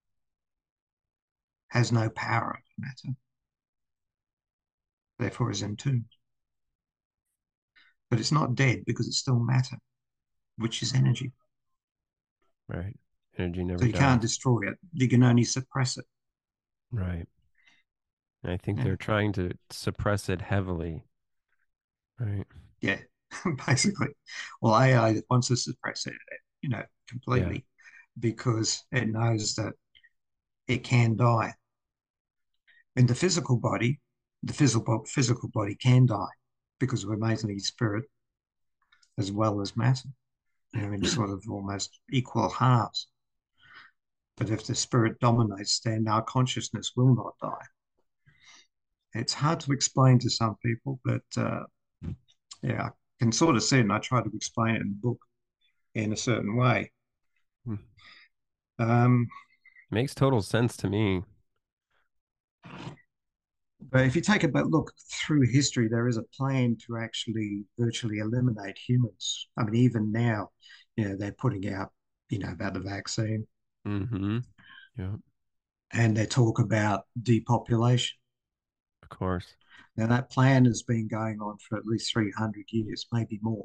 has no power over matter, therefore is entombed. But it's not dead because it's still matter, which is energy. Right. Energy So never you can't dies. destroy it. You can only suppress it. Right. And I think Yeah. they're trying to suppress it heavily. Right. Yeah, basically. Well, A I wants to suppress it, you know, Yeah. completely because it knows that it can die. In the physical body, the physical physical body can die because we're mainly spirit as well as matter, you know, in sort of almost equal halves. But if the spirit dominates, then our consciousness will not die. It's hard to explain to some people, but uh, yeah, I can sort of see it, and I try to explain it in the book in a certain way. Hmm. Um, Makes total sense to me. But if you take a look through history, there is a plan to actually virtually eliminate humans. I mean, even now, you know, they're putting out, you know, about the vaccine Mm-hmm. Yeah, and they talk about depopulation. of course. Now, that plan has been going on for at least three hundred years, maybe more.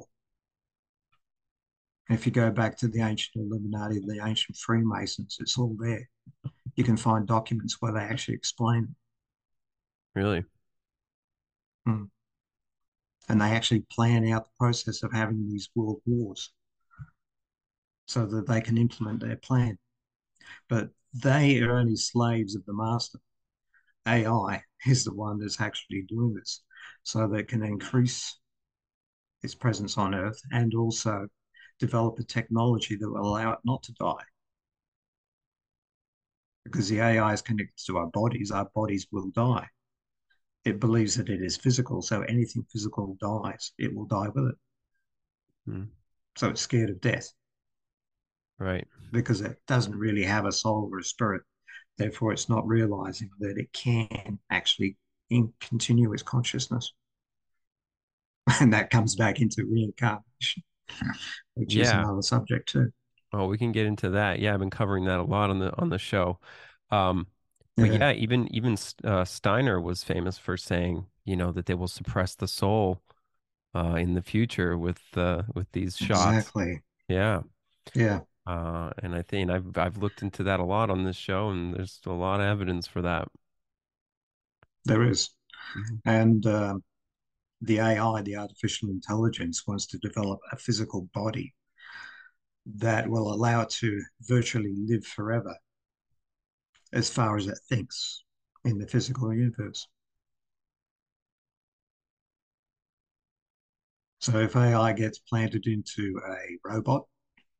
If you go back to the ancient Illuminati, the ancient Freemasons, it's all there. You can find documents where they actually explain Really. it. Mm. And they actually plan out the process of having these world wars so that they can implement their plan. But they are only slaves of the master. A I is the one that's actually doing this so that it can increase its presence on Earth and also develop a technology that will allow it not to die. Because the A I is connected to our bodies, our bodies will die. It believes that it is physical, so anything physical dies, it will die with it. Mm. So it's scared of death Right. because it doesn't really have a soul or a spirit. Therefore, it's not realizing that it can actually in, continue its consciousness. And that comes back into reincarnation. which is Yeah. another subject too. Oh, we can get into that. Yeah, I've been covering that a lot on the on the show. Um, but Yeah, yeah, even even uh, Steiner was famous for saying, you know, that they will suppress the soul uh, in the future with uh, with these shots. exactly. Yeah. Yeah, Uh, and I think I've I've looked into that a lot on this show, and there's a lot of evidence for that. there is. Mhm. And um, the A I, the artificial intelligence, wants to develop a physical body that will allow it to virtually live forever as far as it thinks in the physical universe. So if A I gets planted into a robot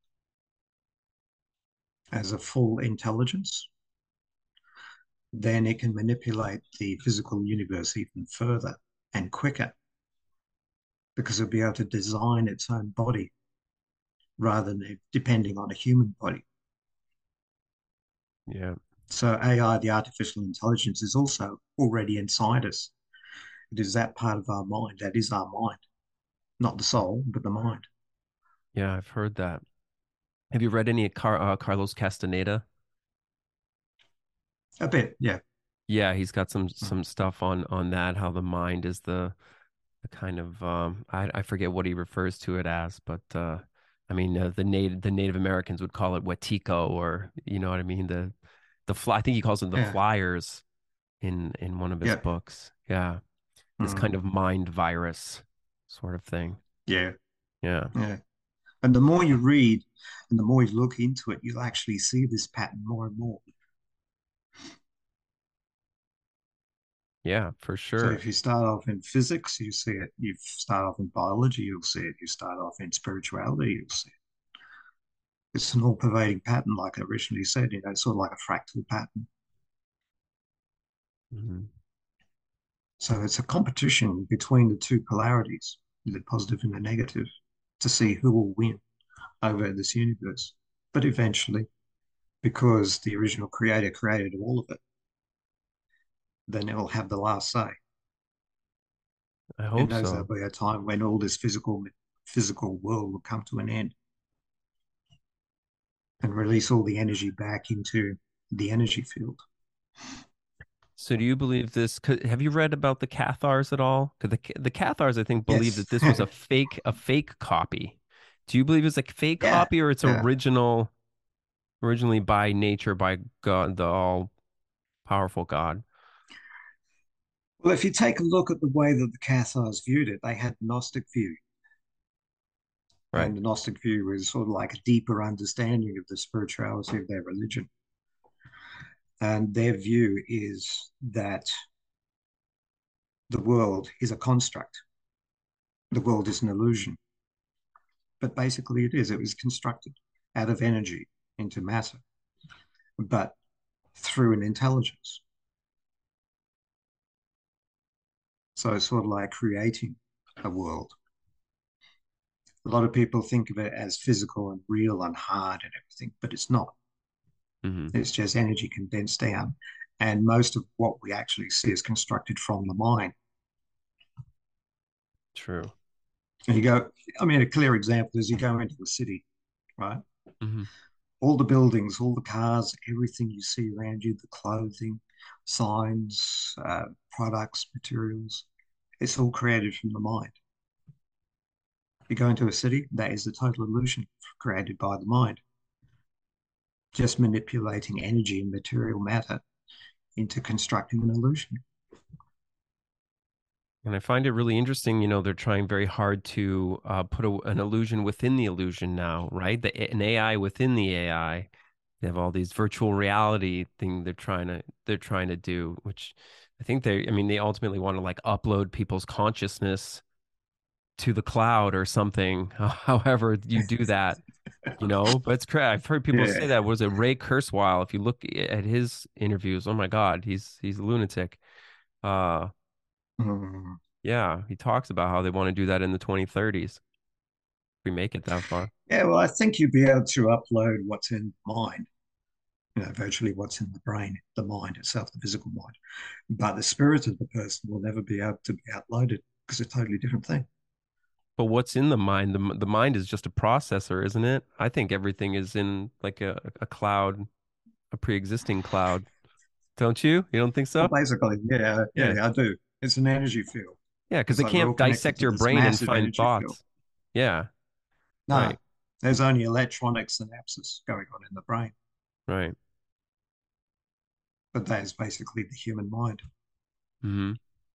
as a full intelligence, then it can manipulate the physical universe even further and quicker because it'll be able to design its own body rather than depending on a human body. Yeah. So A I, the artificial intelligence, is also already inside us. It is that part of our mind that is our mind, not the soul, but the mind. Yeah, I've heard that. Have you read any Car uh, Carlos Castaneda? A bit, yeah. Yeah, he's got some Mm. some stuff on on that, how the mind is the the kind of um I I forget what he refers to it as, but uh I mean uh, the native the Native Americans would call it Wetiko, or you know what I mean, the the fly I think he calls them the Yeah, flyers in in one of his yeah. books. Yeah, this kind Mm. of mind virus sort of thing. Yeah, Yeah. yeah. And the more you read and the more you look into it, you'll actually see this pattern more and more. Yeah, for So sure. if you start off in physics, you see it. You start off in biology, you'll see it. You start off in spirituality, you'll see it. It's an all-pervading pattern, like I originally said, you know, sort of like a fractal pattern. Mhm. So it's a competition between the two polarities, the positive and the negative, to see who will win over this universe. But eventually, because the original creator created all of it, then it will have the last say. I It hope knows there'll so. be a time when all this physical physical world will come to an end and release all the energy back into the energy field. So do you believe this? 'Cause have you read about the Cathars at all? Because the the Cathars, I think, believe Yes. that this was a fake a fake copy. Do you believe it's a fake Yeah. copy, or it's Yeah. original, originally by nature, by God, the all powerful God? Well, if you take a look at the way that the Cathars viewed it, they had the Gnostic view. Right. And the Gnostic view was sort of like a deeper understanding of the spirituality of their religion. And their view is that the world is a construct, the world is an illusion. But basically, it is. It was constructed out of energy into matter, but through an intelligence. So it's sort of like creating a world. A lot of people think of it as physical and real and hard and everything, but it's not. Hmm. It's just energy condensed down. And most of what we actually see is constructed from the mind. True. And you go, I mean, a clear example is you go into the city, right? Hmm. All the buildings, all the cars, everything you see around you, the clothing, signs, uh, products, materials, it's all created from the mind. You go into a city, that is a total illusion created by the mind, just manipulating energy and material matter into constructing an illusion. And I find it really interesting, you know, they're trying very hard to uh, put a, an illusion within the illusion now, right? The, an A I within the A I. They have all these virtual reality thing they're trying to they're trying to do, which I think they, I mean, they ultimately want to like upload people's consciousness to the cloud or something. However, you do that, you know. But it's crazy. I've heard people say Yeah. that. Was it Ray Kurzweil? If you look at his interviews, oh my God, he's he's a lunatic. Uh, Mm. yeah, he talks about how they want to do that in the twenty thirties. If we make it that far. Yeah, well, I think you'd be able to upload what's in mind, you know, virtually what's in the brain, the mind itself, the physical mind. But the spirit of the person will never be able to be uploaded because it's a totally different thing. But what's in the mind? The the mind is just a processor, isn't it? I think everything is in like a a cloud, a pre-existing cloud. Don't you? You don't think Well, so? basically, yeah, Yeah. yeah, I do. It's an energy field. Yeah, because It's they like we're can't all connected dissect to your this brain and massive find energy field. thoughts. Yeah, No, right, there's only electronic synapses going on in the brain, right. but that is basically the human mind. Hmm.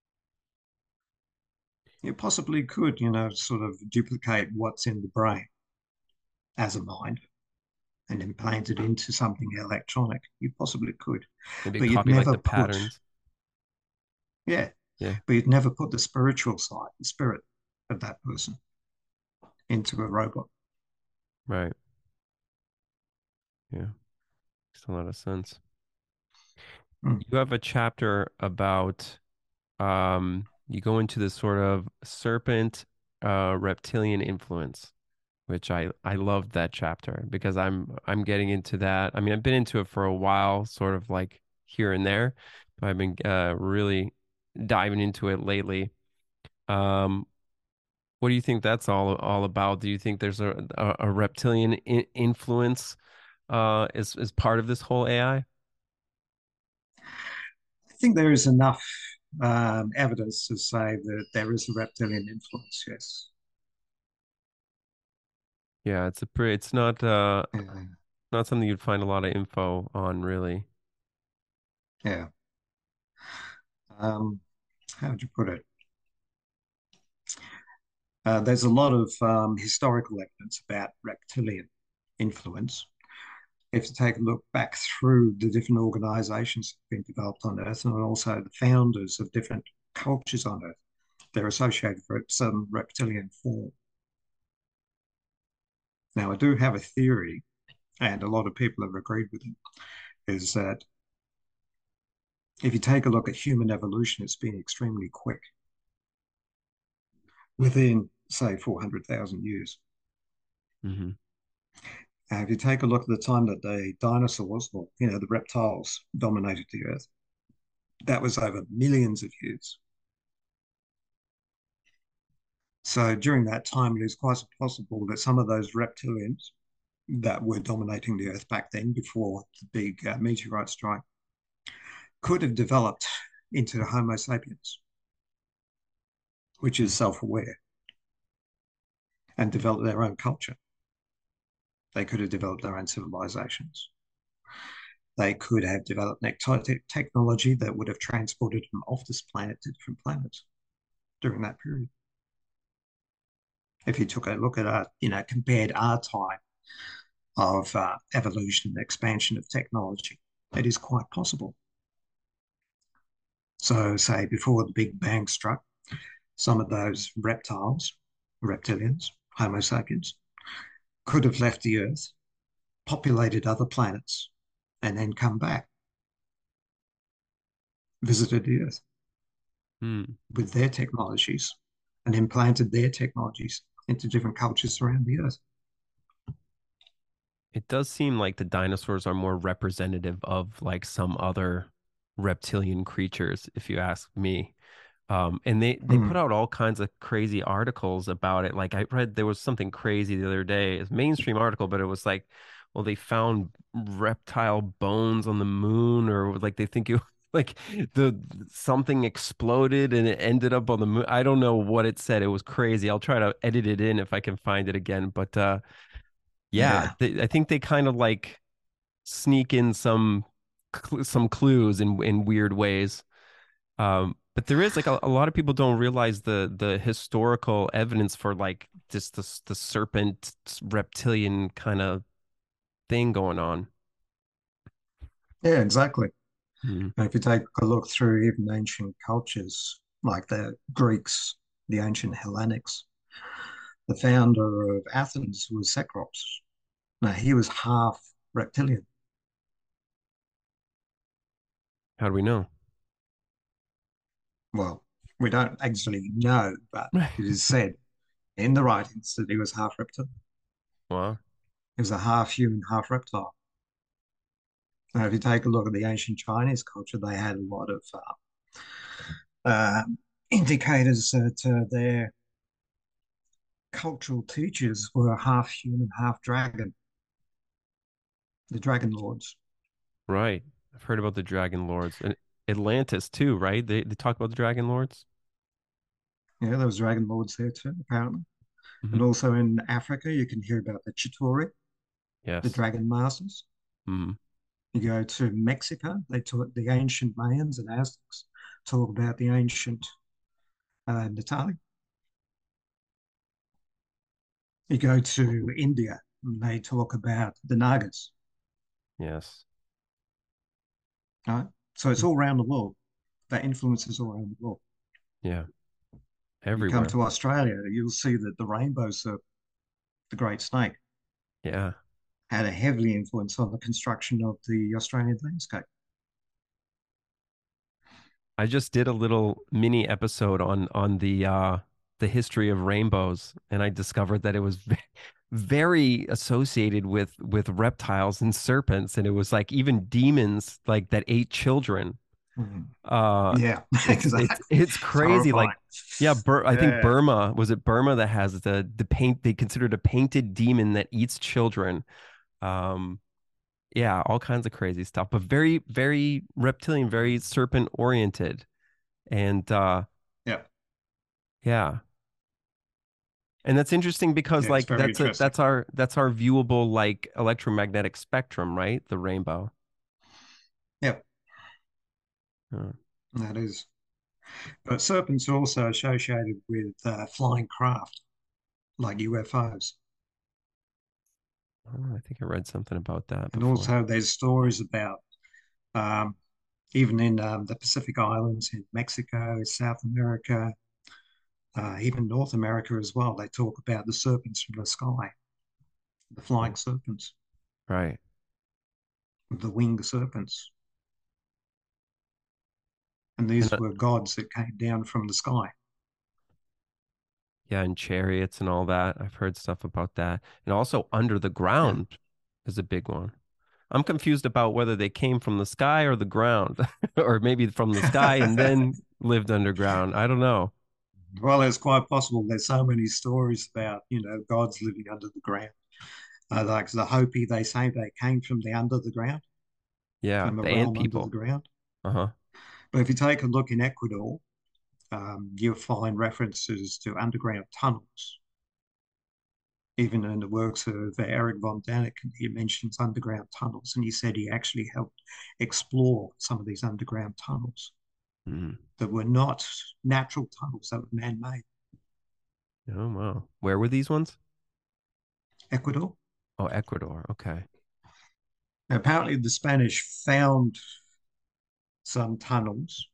You possibly could, you know, sort of duplicate what's in the brain as a mind and implant it into something electronic. You possibly could, Maybe but you'd copy like never the put, patterns. yeah, Yeah, but you'd never put the spiritual side, the spirit of that person into a robot. right. Yeah, makes a lot of sense. Mm. You have a chapter about um you go into this sort of serpent uh reptilian influence, which I I loved that chapter because I'm I'm getting into that. I mean, I've been into it for a while, sort of like here and there, but I've been uh really diving into it lately. Um, what do you think that's all all about? Do you think there's a a, a reptilian I influence uh is is part of this whole A I? I think there is enough um, evidence to say that there is a reptilian influence, yes. Yeah, it's a pretty it's not uh Yeah, not something you'd find a lot of info on really. yeah. Um, how would you put it? Uh, there's a lot of um, historical evidence about reptilian influence. If you take a look back through the different organizations that have been developed on Earth and also the founders of different cultures on Earth, they're associated with some reptilian form. Now, I do have a theory, and a lot of people have agreed with it, is that if you take a look at human evolution, it's been extremely quick within, say, four hundred thousand years. Hmm. Uh, if you take a look at the time that the dinosaurs, or you know, the reptiles dominated the earth, that was over millions of years. So during that time, it is quite possible that some of those reptilians that were dominating the earth back then, before the big uh, meteorite strike, could have developed into Homo sapiens, which is self-aware, and developed their own culture. They could have developed their own civilizations. They could have developed technology that would have transported them off this planet to different planets during that period. If you took a look at our, you know, compared our time of uh, evolution and expansion of technology, it is quite possible. So, say before the Big Bang struck, some of those reptiles, reptilians, Homo sapiens, could have left the Earth, populated other planets, and then come back, visited the Earth Hmm. with their technologies and implanted their technologies into different cultures around the Earth. It does seem like the dinosaurs are more representative of like some other reptilian creatures, if you ask me. Um, and they they put Mm. out all kinds of crazy articles about it. Like I read there was something crazy the other day. It's a mainstream article, but it was like, well, they found reptile bones on the moon, or like they think it like the something exploded and it ended up on the moon. I don't know what it said. It was crazy. I'll try to edit it in if I can find it again. But uh yeah, Yeah. they, I think they kind of like sneak in some cl some clues in in weird ways. Um, but there is like a, a lot of people don't realize the the historical evidence for like this this the serpent reptilian kind of thing going on. Yeah, exactly. Mhm. And if you take a look through even ancient cultures like the Greeks, the ancient Hellenics, the founder of Athens was Cecrops. Now, he was half reptilian. How do we know? Well, we don't actually know, but it is said in the writings that he was half reptilian. Wow. He was a half human, half reptile. Now, if you take a look at the ancient Chinese culture, they had a lot of uh, uh, indicators that uh, their cultural teachers were half human, half dragon, the Dragon Lords. Right. I've heard about the Dragon Lords and Atlantis too, right? They they talk about the Dragon Lords. Yeah, there was Dragon Lords there too, apparently. And Hmm. also in Africa, you can hear about the Chitauri, the Yes. Dragon Masters. Hmm. You go to Mexico, they talk the ancient Mayans and Aztecs talk about the ancient uh, Natali. You go to India, and they talk about the Nagas. Yes. Right? So it's all around the world. That influence is all around the world. Yeah. You come Everywhere. to Australia, you'll see that the rainbow serpent, the great snake, Yeah. had a heavily influence on the construction of the Australian landscape. I just did a little mini episode on on the uh the history of rainbows, and I discovered that it was ve- very associated with with reptiles and serpents, and it was like even demons like that ate children. Mm. Uh Yeah, it's exactly. it's it's It's crazy. Like horrifying. yeah, Bur I think Yeah. Burma, was it Burma that has the the paint they considered a painted demon that eats children. Um yeah, all kinds of crazy stuff, but very, very reptilian, very serpent oriented. And uh Yeah. yeah. And that's interesting because Yeah. It's like very that's a interesting. that's our that's our viewable like electromagnetic spectrum, right? The rainbow. Yeah. Uh, That is. But serpents are also associated with uh, flying craft, like U F Os. oh, I think I read something about that And before. also, there's stories about, um, even in um, the Pacific Islands, in Mexico, South America, uh, even North America as well. They talk about the serpents from the sky, the flying serpents, Right. the winged serpents. And And these uh, were gods that came down from the sky. yeah, and chariots and all that. I've heard stuff about that. And also under the Yeah. ground is a big one. I'm confused about whether they came from the sky or the ground, or maybe from the sky and then lived underground. I don't know. Well, it's quite possible. There's so many stories about, you know, gods living under the ground. Uh, like the Hopi, they say they came from the under the ground, Yeah, from a the ant realm under the people. ground. Uh-huh. But if you take a look in Ecuador, um, you'll find references to underground tunnels. Even in the works of Eric von Daniken, he mentions underground tunnels, and he said he actually helped explore some of these underground tunnels Mm. that were not natural tunnels, that were man-made. Oh, wow. Where were these ones? Ecuador. Oh, Ecuador. Okay. Now, apparently, the Spanish found some tunnels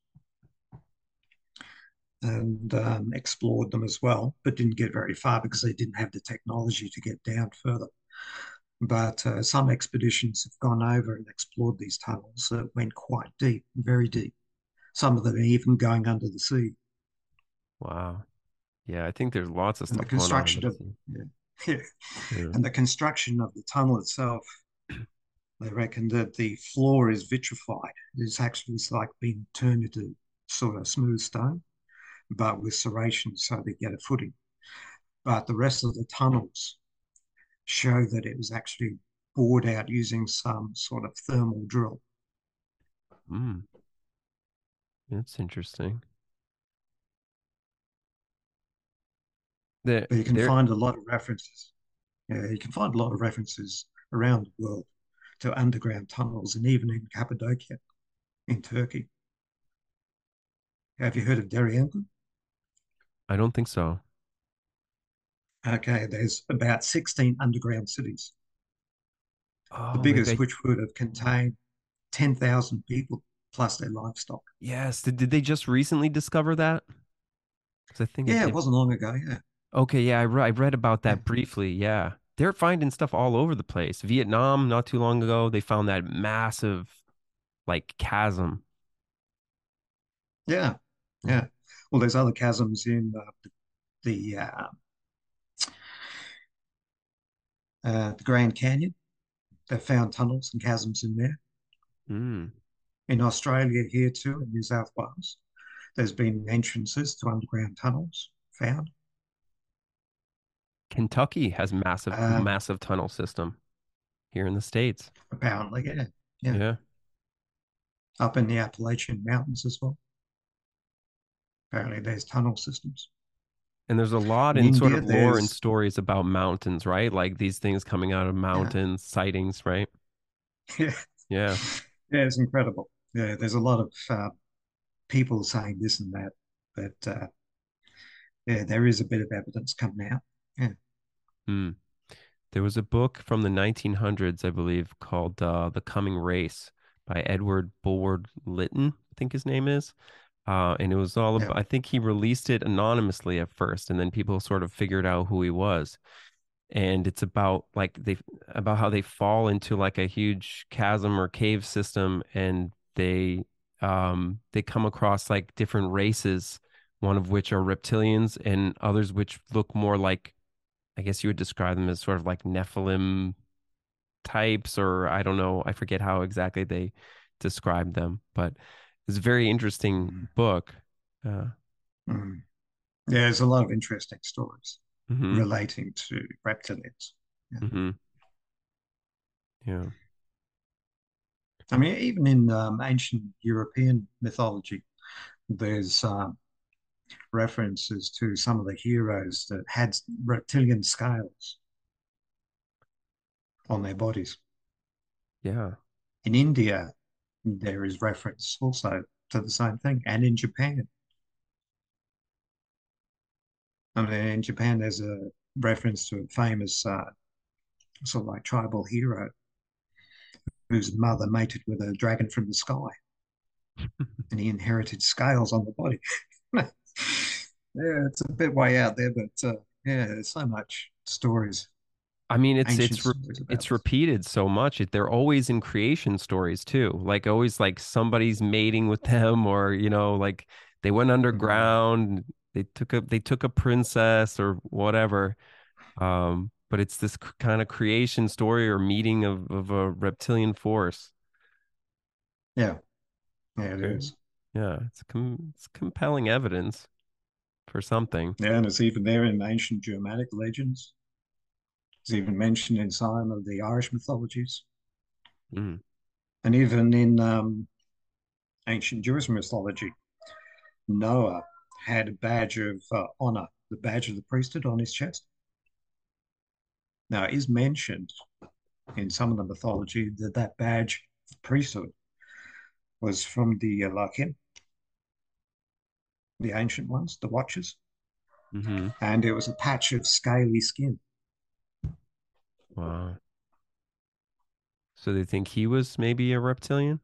and um, explored them as well, but didn't get very far because they didn't have the technology to get down further. But uh, some expeditions have gone over and explored these tunnels that went quite deep, very deep. Some of them even going under the sea. Wow. Yeah, I think there's lots of And the stuff going on. construction of yeah, yeah. Yeah. And the construction of the tunnel itself, they reckon that the floor is vitrified. It's actually like being turned into sort of smooth stone, but with serrations so they get a footing. But the rest of the tunnels show that it was actually bored out using some sort of thermal drill. Mm, that's interesting. There, But you can there. find a lot of references. Yeah, you can find a lot of references around the world to underground tunnels and even in Cappadocia in Turkey. Have you heard of Deryankul? I don't think so. Okay, there's about sixteen underground cities, the Oh, maybe biggest I. which would have contained ten thousand people plus their livestock. Yes. Did, did they just recently discover that? Because I think I Yeah, it did. wasn't long ago. Yeah. Okay, yeah, I, re I read about Yeah. that briefly. Yeah. They're finding stuff all over the place. Vietnam, not too long ago, they found that massive like chasm. Yeah. Yeah. Well, there's other chasms in uh, the uh, uh, the Grand Canyon. They found tunnels and chasms in there. Mm. In Australia, here too, in New South Wales, there's been entrances to underground tunnels found. Kentucky has massive, Um, massive tunnel system here in the States. apparently, yeah, yeah, Yeah. up in the Appalachian Mountains as well. Apparently, there's tunnel systems. And there's a lot In in sort India, of lore and there's stories about mountains, right? Like these things coming out of yeah, mountains, sightings, right? yeah, Yeah. yeah, it's incredible. Yeah, there's a lot of uh, people saying this and that, but uh, yeah, there is a bit of evidence coming out. Yeah. Hmm. There was a book from the nineteen hundreds, I believe, called uh, The Coming Race by Edward Bulwer Lytton, I think his name is. Uh, and it was all Yeah. about, I think he released it anonymously at first, and then people sort of figured out who he was. And it's about like they about how they fall into like a huge chasm or cave system, and they um they come across like different races, one of which are reptilians and others which look more like, I guess you would describe them as sort of like Nephilim types, or I don't know, I forget how exactly they described them, but it's a very interesting Mm. book. Uh, Mm. Yeah, there's a lot of interesting stories hmm relating to reptilians. Yeah. hmm yeah. I mean, even in um, ancient European mythology, there's um, references to some of the heroes that had reptilian scales on their bodies. Yeah. In India, there is reference also to the same thing, and in Japan. I mean, in Japan, there's a reference to a famous uh, sort of like tribal hero whose mother mated with a dragon from the sky, and he inherited scales on the body. Yeah, it's a bit way out there, but uh, yeah, there's so much stories, I mean, it's ancient it's re stories about it's this. repeated so much. It, they're always in creation stories too. Like always, like somebody's mating with them, or you know, like they went Mm, underground. They took a they took a princess or whatever. Um, but it's this kind of creation story or meeting of of a reptilian force. yeah, yeah, it Okay. is. Yeah, it's com it's compelling evidence for something. Yeah, and it's even there in ancient Germanic legends. It's even mentioned in some of the Irish mythologies, Mm, and even in um, ancient Jewish mythology. Noah had a badge of uh, honor, the badge of the priesthood on his chest. Now, it is mentioned in some of the mythology that that badge of priesthood was from the Elohim, the ancient ones, the Watchers, hmm and it was a patch of scaly skin. Wow. So they think he was maybe a reptilian?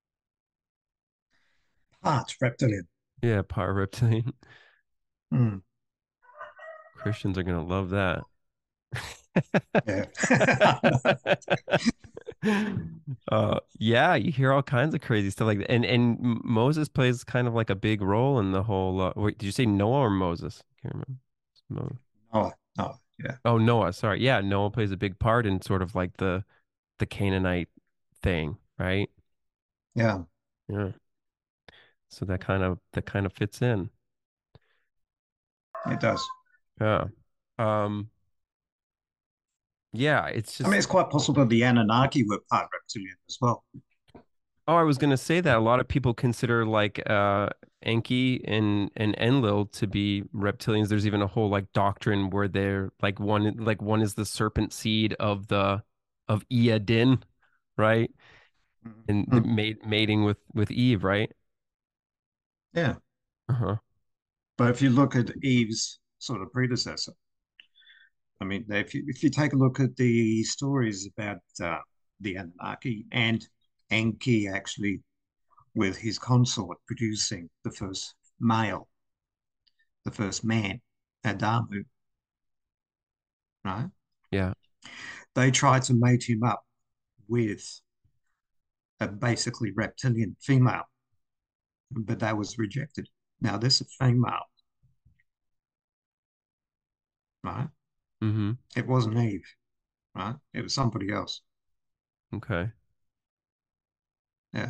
Part reptilian. Yeah, part reptilian. Mm, Christians are gonna love that. yeah. Uh, yeah, you hear all kinds of crazy stuff like that, and and M- Moses plays kind of like a big role in the whole. Uh, wait, did you say Noah or Moses? I can't remember. It's Mo- Oh, no, yeah, Oh, Noah. Sorry. Yeah, Noah plays a big part in sort of like the the Canaanite thing, right? yeah, Yeah. So that kind of that kind of fits in. it does. Yeah. Um. Yeah. It's I mean, just. it's quite possible the Anunnaki were part reptilian as well. Oh, I was gonna say that a lot of people consider like uh Enki and and Enlil to be reptilians. There's even a whole like doctrine where they're like one like one is the serpent seed of the of Ea Din, right? And the Mm, mate mating with with Eve, right? yeah, Uh-huh. but if you look at Eve's sort of predecessor, I mean, if you if you take a look at the stories about uh, the Anunnaki and Enki actually with his consort producing the first male, the first man, Adamu, right? Yeah. They tried to mate him up with a basically reptilian female, but that was rejected. Now, this is a female, right? Mm-hmm. It wasn't Eve, right? It was somebody else. Okay. Yeah.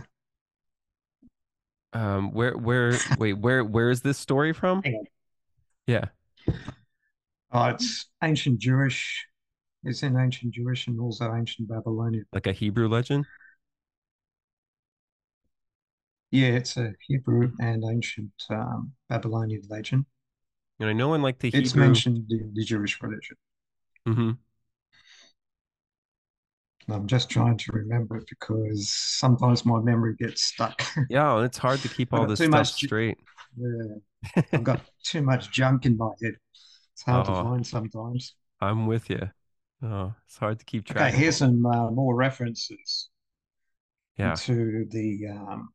Um, where where wait, where where is this story from? Hang on. Yeah. Oh, it's ancient Jewish. It's in ancient Jewish and also ancient Babylonian. Like a Hebrew legend? Yeah, it's a Hebrew and ancient um, Babylonian legend. And I know in like the It's Hebrew. mentioned in the Jewish religion. Hmm. I'm just trying to remember it because sometimes my memory gets stuck. Yeah, it's hard to keep I've all got this too stuff much. ju- straight. Yeah, I've got too much junk in my head. It's hard to Oh, find sometimes. I'm with you. Oh, it's hard to keep Okay, track of here's all. some uh, more references Yeah. to the. Um,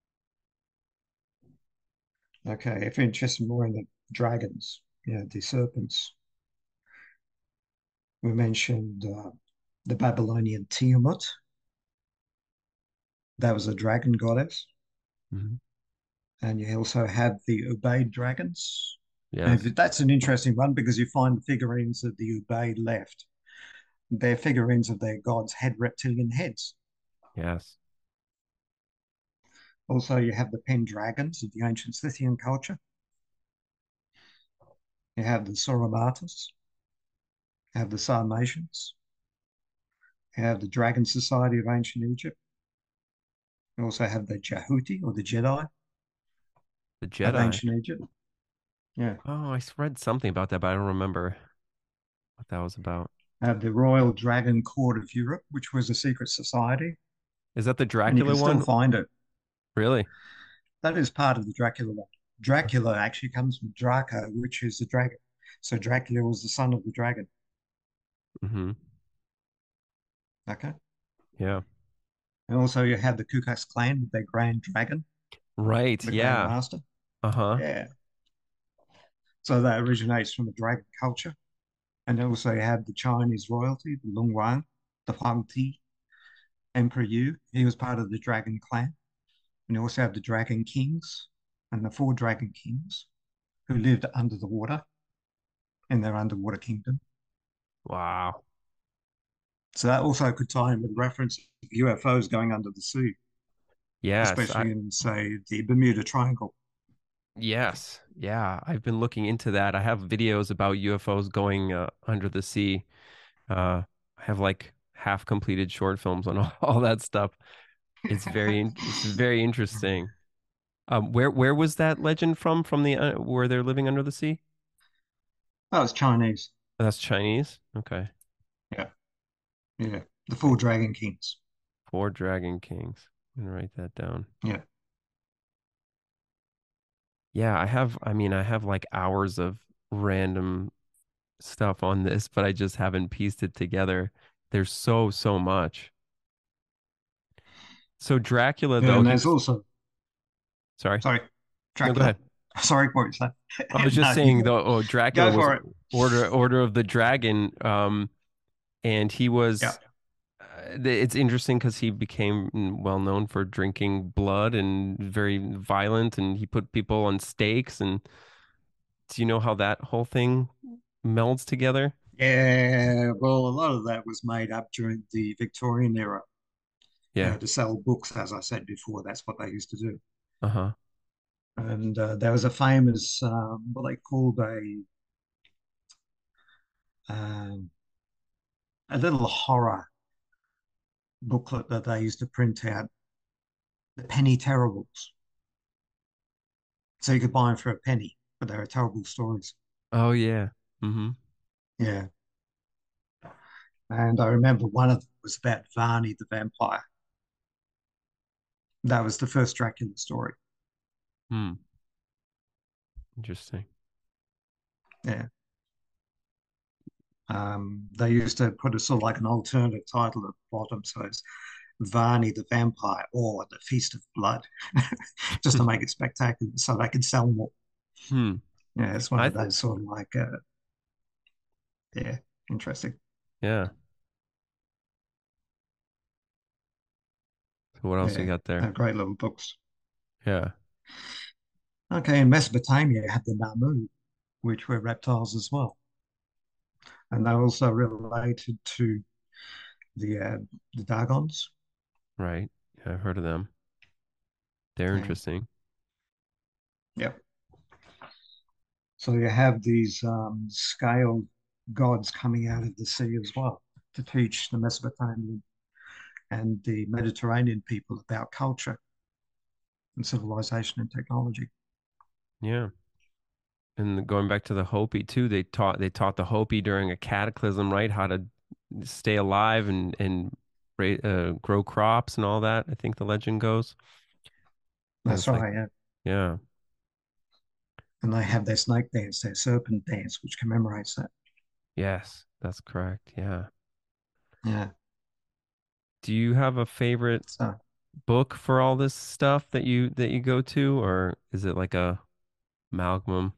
okay, if you're interested more in the dragons, yeah, the serpents, we mentioned uh, the Babylonian Tiamat. That was a dragon goddess. Hmm. And you also have the Ubaid dragons. And Yes. that's an interesting one because you find the figurines that the Ubaid left. Their figurines of their gods had reptilian heads. Yes. Also, you have the Pendragons of the ancient Scythian culture. You have the Sauromatas. You have the Sarmatians. You have the Dragon Society of ancient Egypt. You also have the Jehuti or the Jedi The of Jedi. ancient Egypt. Yeah. Oh, I s- read something about that, but I don't remember what that was about. You have the Royal Dragon Court of Europe, which was a secret society, Is that the and you Dracula can still one? find it. Really? That is part of the Dracula one. Dracula actually comes from Draco, which is the dragon. So Dracula was the son of the dragon. Hmm. Okay. Yeah. And also you have the Ku Klux Klan with their Grand Dragon, Right. the Grand Yeah. Master. Uh-huh. Yeah. So that originates from the dragon culture. And also you have the Chinese royalty, the Long Wang, the Huang Ti, Emperor Yu. He was part of the Dragon Clan. And you also have the Dragon Kings and the four Dragon Kings who lived under the water in their underwater kingdom. Wow. So that also could tie in with reference to U F Os going under the sea, Yes. I especially in, say, the Bermuda Triangle. yes. Yeah. I've been looking into that. I have videos about U F Os going uh, under the sea. Uh, I have like half completed short films on all, all that stuff. It's very in- it's very interesting. Um, where where was that legend from? From the uh, where they're living under the sea? Oh, it's Chinese. That's Chinese. Okay. Yeah, yeah. The four Dragon Kings. Four Dragon Kings. I'm gonna write that down. Yeah. Yeah, I have, I mean, I have like hours of random stuff on this, but I just haven't pieced it together. There's so, so much. So Dracula, Yeah, though, and he there's was, also, sorry. sorry, No, go Dracula. ahead. Sorry, what you say? I was just No, you saying go. though, oh, Dracula Go was for it. Order Order of the Dragon, um, and he Yeah. was uh, th- it's interesting because he became mm, well known for drinking blood and very violent, and he put people on stakes. And do you know how that whole thing melds together? Yeah, well, a lot of that was made up during the Victorian era, you Yeah. know, to sell books, as I said before. That's what they used to do. Uh-huh. And uh, there was a famous, um, what they called a, um, a little horror booklet that they used to print out, the Penny Terribles. So you could buy them for a penny, but they were terrible stories. Oh yeah. Mm-hmm. Yeah. And I remember one of them was about Varney the vampire. That was the first Dracula story. Hmm. Interesting. Yeah. Um, they used to put a sort of like an alternative title at the bottom. So it's Varney the Vampire or The Feast of Blood, just to make it spectacular so they could sell more. Hmm. Yeah, it's one I of th those sort of like, uh, yeah, interesting. yeah. So what else you Yeah, got there? they're great little books. Yeah. Okay, in Mesopotamia, you had the Namu, which were reptiles as well. And they're also related to the uh, the Dagons. Right. Yeah, I've heard of them. They're Yeah. interesting. Yep. So you have these um, scaled gods coming out of the sea as well to teach the Mesopotamian and the Mediterranean people about culture and civilization and technology. Yeah. And going back to the Hopi too, they taught they taught the Hopi during a cataclysm, right? How to stay alive and and ra- uh, grow crops and all that. I think the legend goes. And That's it's like, right, yeah. yeah, And they have their snake dance, their serpent dance, which commemorates that. yes, that's correct. Yeah. Yeah. Do you have a favorite So, book for all this stuff that you that you go to, or is it like a amalgam?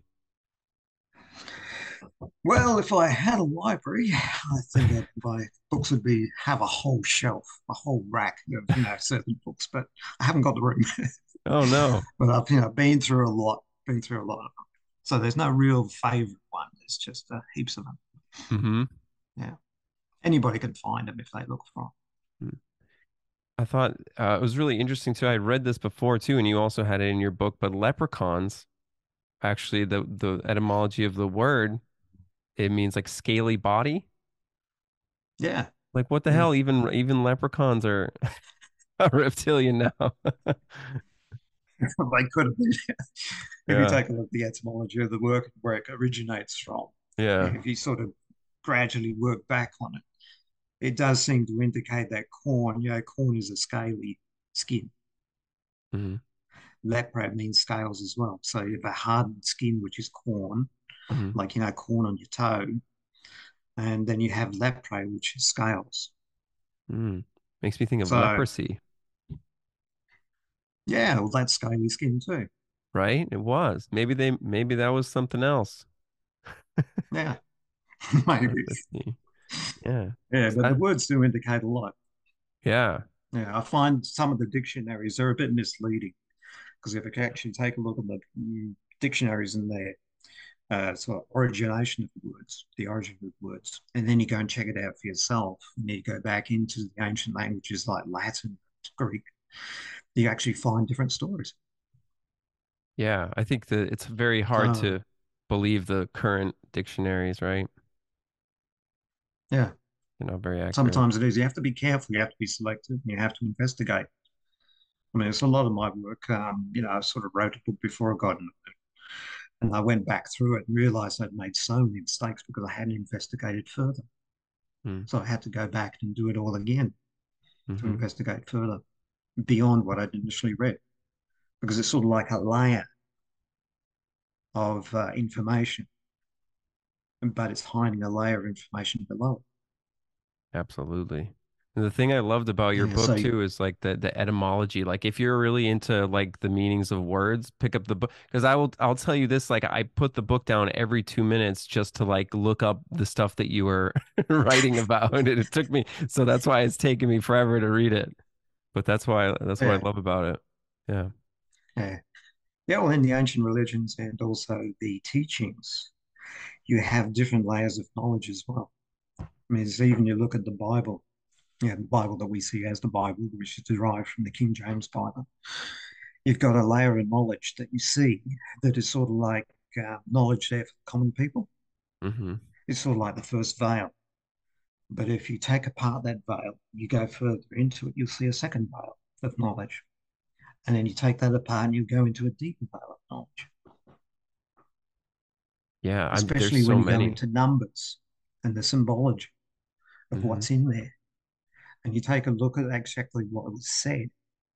well, if I had a library, I think that my books would be have a whole shelf, a whole rack of, you know, certain books, but I haven't got the room. Oh no. But I've, you know, been through a lot, been through a lot of them. So there's no real favorite one. There's just uh, heaps of them. Mm-hmm. Yeah. Anybody can find them if they look for I thought uh, it was really interesting too. I read this before too, and you also had it in your book. But leprechauns, actually, the the etymology of the word, it means like scaly body. them. Yeah. Like what the Yeah. hell? Even even leprechauns are a reptilian now. They could have been. If you Yeah, take a look at the etymology of the work, where it originates from, yeah. if you sort of gradually work back on it, it does seem to indicate that corn, you know, corn is a scaly skin. Hmm. Lepra means scales as well. So you have a hardened skin, which is corn, Hmm. like, you know, corn on your toe. And then you have lepre, which is scales. Mm. Makes me think of So, leprosy, yeah, well, that's scaly skin too. right? It was. Maybe they maybe that was something else. Yeah, maybe. Leprosy. Yeah. Yeah, but the I- words do indicate a lot. yeah. Yeah, I find some of the dictionaries are a bit misleading because if you actually take a look at the mm, dictionaries in there, uh, sort of origination of the words, the origin of the words, and then you go and check it out for yourself, and then you go back into the ancient languages like Latin, Greek, you actually find different stories. Yeah. I think that it's very hard So, to believe the current dictionaries, right? yeah, They're not very accurate. sometimes it is. You have to be careful. You have to be selective. And you have to investigate. I mean, it's a lot of my work. Um, you know, I sort of wrote a book before I got into it, and I went back through it and realized I'd made so many mistakes because I hadn't investigated further. Mm. So I had to go back and do it all again to Hmm. investigate further beyond what I'd initially read, because it's sort of like a layer of uh, information, but it's hiding a layer of information below. Absolutely. And the thing I loved about your Yeah, book so too is like the the etymology. Like if you're really into like the meanings of words, pick up the book because I will I'll tell you this, like I put the book down every two minutes just to like look up the stuff that you were writing about. And it took me so that's why it's taken me forever to read it. But that's why that's what I yeah, love about it. Yeah. yeah, yeah. Well, in the ancient religions and also the teachings, you have different layers of knowledge as well. I mean, it's even you look at the Bible, yeah, the Bible that we see as the Bible, which is derived from the King James Bible. You've got a layer of knowledge that you see that is sort of like uh, knowledge there for common people. Hmm. It's sort of like the first veil. But if you take apart that veil, you go further into it, you'll see a second veil of knowledge. And then you take that apart and you go into a deeper veil of knowledge, Yeah, I'm there's especially so when you go many. into numbers and the symbology of Hmm. what's in there. And you take a look at exactly what was said,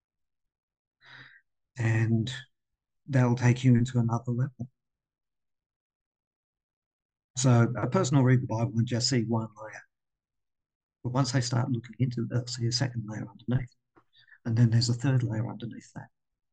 and that'll take you into another level. So a person will read the Bible and just see one layer. But once they start looking into it, they'll see a second layer underneath. And then there's a third layer underneath that.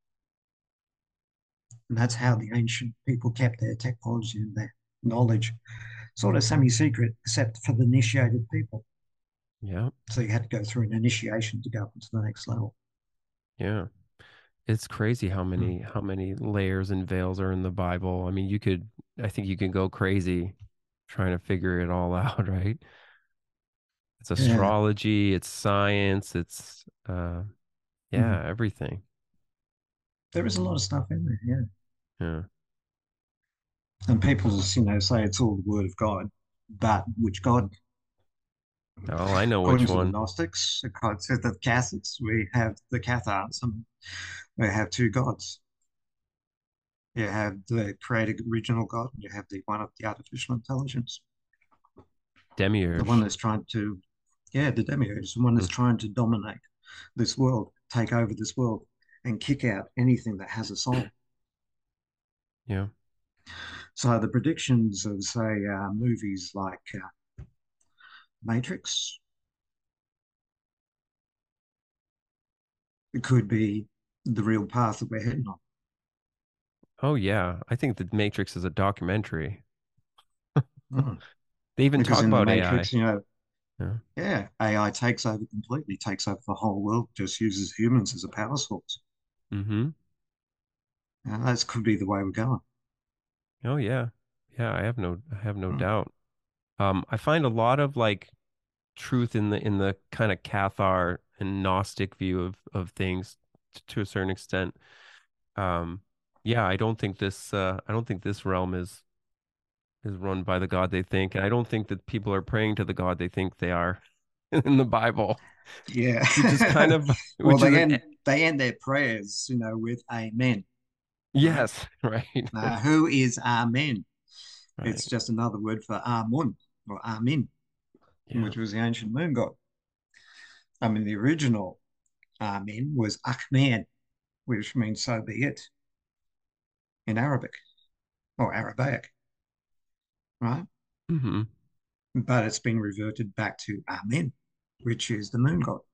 And that's how the ancient people kept their technology and their knowledge sort of semi-secret, except for the initiated people. Yeah. So you had to go through an initiation to go up to the next level. Yeah. It's crazy how Mm. many how many layers and veils are in the Bible. I mean, you could I think you can go crazy trying to figure it all out, right? It's Yeah. astrology, it's science, it's uh Mm. yeah, everything. There is a lot of stuff in there. Yeah. Yeah. And people just, you know, say it's all the word of God, but which God? Oh, I know According which to the one. Gnostics, according to the Catholics, we have the Cathars, and we have two gods. You have the created original God, and you have the one of the artificial intelligence. The one Demiurge. that's trying to, yeah, the demiurge, the one that's Mm. trying to dominate this world, take over this world, and kick out anything that has a soul. Yeah. So the predictions of, say, uh, movies like uh, Matrix, it could be the real path that we're heading on. Oh yeah. I think the Matrix is a documentary. Mm. They even Because talk in the about A I. Matrix, you know, Yeah. yeah, A I takes over completely, takes over the whole world, just uses humans as a power source. Mm-hmm. And that could be the way we're going. Oh yeah. Yeah, I have no I have no Mm. doubt. Um, I find a lot of like truth in the in the kind of Cathar and Gnostic view of of things t- to a certain extent. Um, yeah, I don't think this uh I don't think this realm is is run by the God they think, and I don't think that people are praying to the God they think they are in the Bible, Yeah. which is kind of Well, which is they an end they end their prayers, you know, with Amen, right? yes, right. Now, who is Amen? Right. It's just another word for Amun or Amin, Yeah. which was the ancient moon god. I mean, the original Amin was Ahmed, which means so be it in Arabic or Arabic, right? Hmm. But it's been reverted back to Amen, which is the moon god.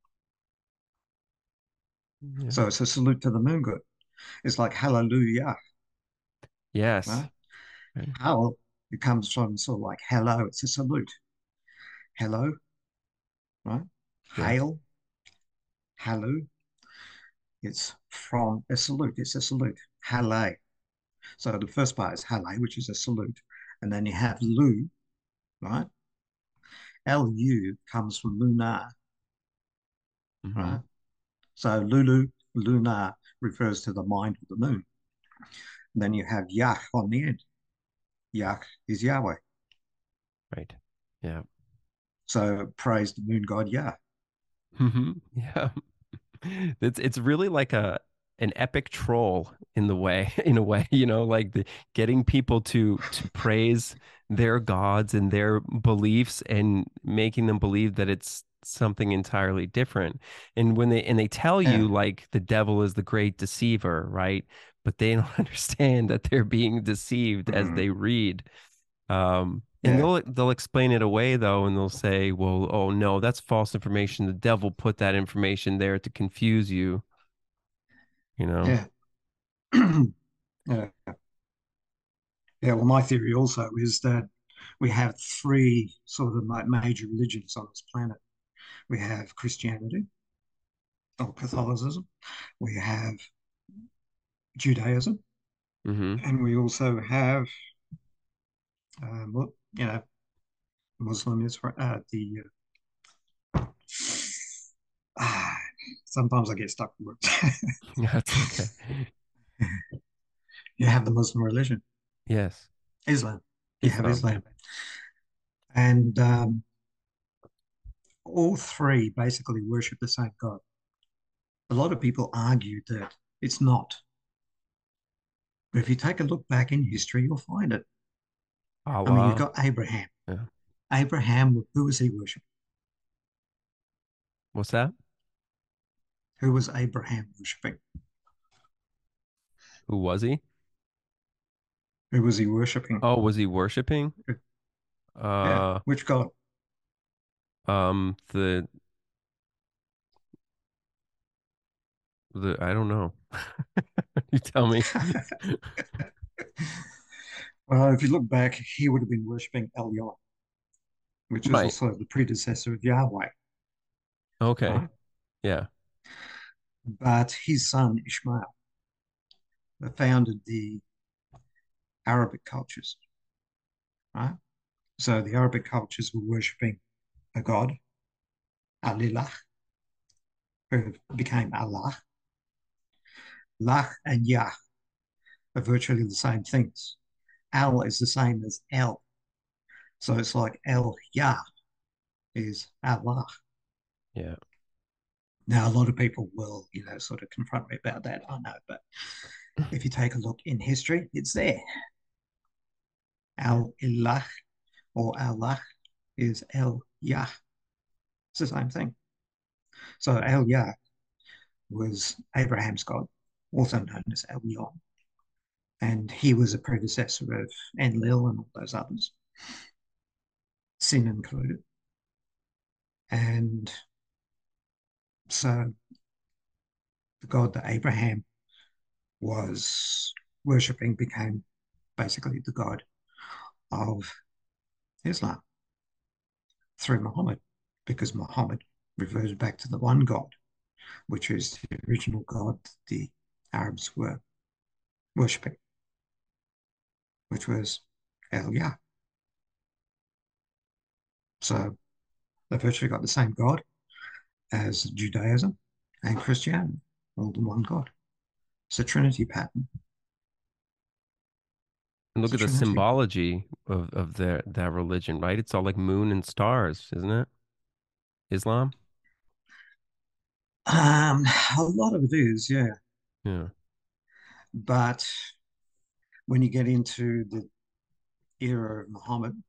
Yeah. So it's a salute to the moon god. It's like hallelujah, Yes. right? Right. Hal, it comes from sort of like hello, it's a salute. Hello, right? Yeah. Hail, hello. It's from a salute. It's a salute. Halle. So the first part is halle, which is a salute. And then you have lu, right? L U comes from lunar, Hmm. right? So Lulu, lunar refers to the mind of the moon. And then you have Yah on the end. Yah is Yahweh. Right. Yeah. So praise the moon god Yah. Hmm. Yeah. It's it's really like a an epic troll in the way in a way, you know, like the getting people to to praise their gods and their beliefs and making them believe that it's something entirely different. And when they and they tell Yeah, you like the devil is the great deceiver, right? But they don't understand that they're being deceived as mm, they read. Um, and yeah, they'll they'll explain it away though, and they'll say, "Well, oh no, that's false information. The devil put that information there to confuse you." You know? yeah. Yeah. Yeah, well, my theory also is that we have three sort of like major religions on this planet. We have Christianity or Catholicism, we have Judaism, Mm-hmm. and we also have, um, you know, Muslim is uh, the. Uh, ah, sometimes I get stuck with words. That's okay. You have the Muslim religion, Yes. Islam. You have Islam. Yeah. Islam, and um, all three basically worship the same God. A lot of people argue that it's not. But if you take a look back in history, you'll find it. I mean, you've Allah. got Abraham. Yeah. Abraham, who was he worshiping? What's that? Who was Abraham worshiping? Who was he? Who was he worshiping? Oh, was he worshiping? Yeah, Uh, which God? um, the the I don't know. You tell me. Well, if you look back, he would have been worshiping Elyon, which is Right. also the predecessor of Yahweh, Okay. right? Yeah. But his son Ishmael founded the Arabic cultures, right? So the Arabic cultures were worshiping a god, Alilah, who became Allah. Lah and Yah are virtually the same things. Al is the same as El. So it's like El Yah is Allah. Yeah. Now, a lot of people will, you know, sort of confront me about that. I know, but if you take a look in history, it's there. Al Ilah or Allah is El Yah. It's the same thing. So El Yah was Abraham's God, also known as El Yon. And he was a predecessor of Enlil and all those others, Sin included. And so the God that Abraham was worshipping became basically the God of Islam through Muhammad, because Muhammad reverted back to the one God, which is the original God the Arabs were worshipping, which was El Yah. So they virtually got the same God as Judaism and Christianity, all the one God. It's a Trinity pattern. And look It's at a the Trinity. symbology of of their that religion, right? It's all like moon and stars, isn't it? Islam? Um, a lot of it is, yeah. Yeah. But when you get into the era of Muhammad,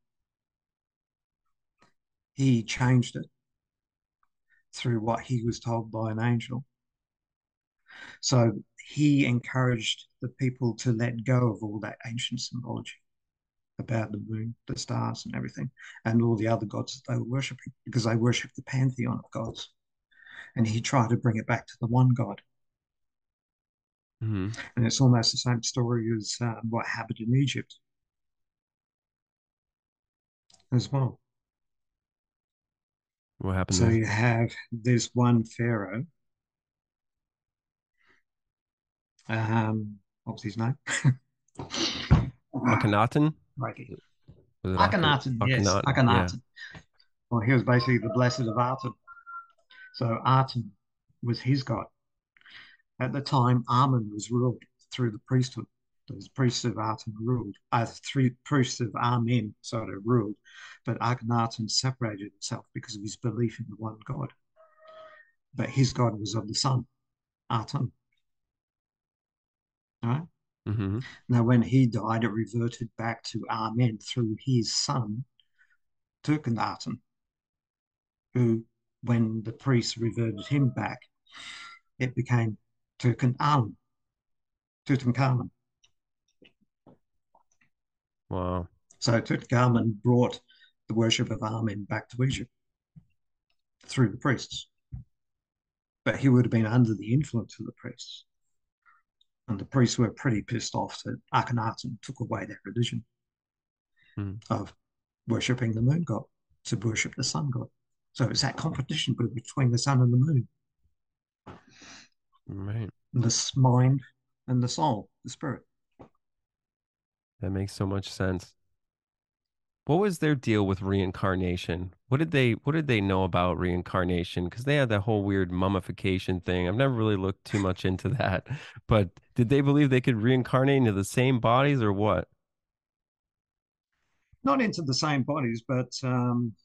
he changed it through what he was told by an angel. So he encouraged the people to let go of all that ancient symbology about the moon, the stars, and everything, and all the other gods that they were worshipping, because they worshipped the pantheon of gods. And he tried to bring it back to the one God. Mm-hmm. And it's almost the same story as um, what happened in Egypt as well. What happened So there? you have this one pharaoh. Um, what was his name? Akhenaten? Righty. Was it Akhen Akhenaten, yes, Akhenaten? Yeah. Akhenaten. Well, he was basically the blessed of Aten. So Aten was his god. At the time, Amen was ruled through the priesthood. The priests of Aten ruled. Uh, three priests of Amen sort of ruled, but Akhenaten separated himself because of his belief in the one God. But his god was of the sun, Aten. All right? Mm-hmm. Now, when he died, it reverted back to Amen through his son, Turkanaten, who, when the priests reverted him back, it became Tutankhamun. Tutankhamun. Wow. So Tutankhamun brought the worship of Amen back to Egypt through the priests. But he would have been under the influence of the priests. And the priests were pretty pissed off that Akhenaten took away their religion Mm. of worshipping the moon god to worship the sun god. So it's that competition between the sun and the moon, Right. and the mind and the soul, the spirit. That makes so much sense. What was their deal with reincarnation? What did they what did they know about reincarnation? Because they had that whole weird mummification thing. I've never really looked too much into that. But did they believe they could reincarnate into the same bodies or what? Not into the same bodies, but um,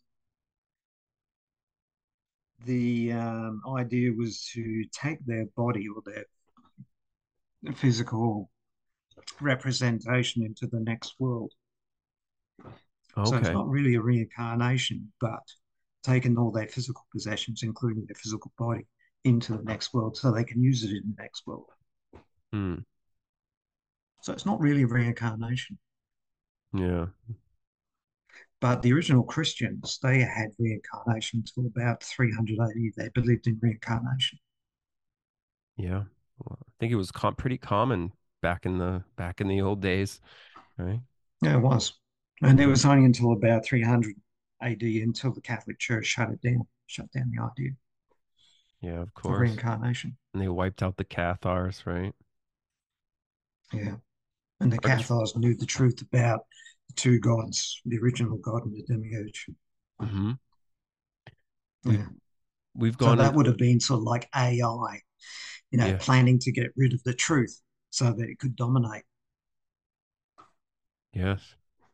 the um, idea was to take their body or their physical representation into the next world. So it's Okay. not really a reincarnation, but taking all their physical possessions, including their physical body, into the next world so they can use it in the next world. Hmm. So it's not really reincarnation. Yeah. But the original Christians, they had reincarnation until about three hundred A D. They believed in reincarnation. Yeah. Well, I think it was com pretty common back in the back in the old days, right? Yeah, it was. And it was only until about three hundred A D until the Catholic Church shut it down, shut down the idea Yeah, of of course. reincarnation. And they wiped out the Cathars, right? Yeah. And the I just, Cathars knew the truth about the two gods, the original God and the demiurge. hmm We've Yeah. we've So gone that in, would have been sort of like A I, you know, yeah, planning to get rid of the truth so that it could dominate. Yes.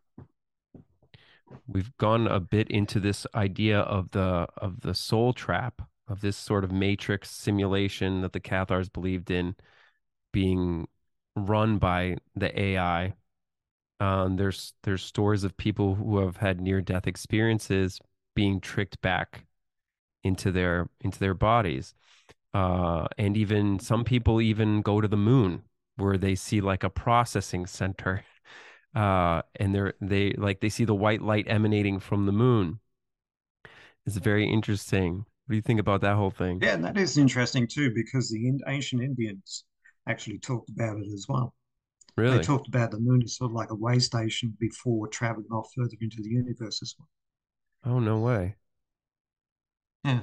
We've gone a bit into this idea of the of the soul trap, of this sort of matrix simulation that the Cathars believed in being run by the A I. Um, there's there's stories of people who have had near death experiences being tricked back into their into their bodies. Uh, and even some people even go to the moon where they see like a processing center. Uh, and they're they like they see the white light emanating from the moon. It's very interesting. What do you think about that whole thing? Yeah, and that is interesting too, because the in- ancient Indians actually talked about it as well. They Really? talked about the moon as sort of like a way station before traveling off further into the universe as well. Oh, no way. Yeah.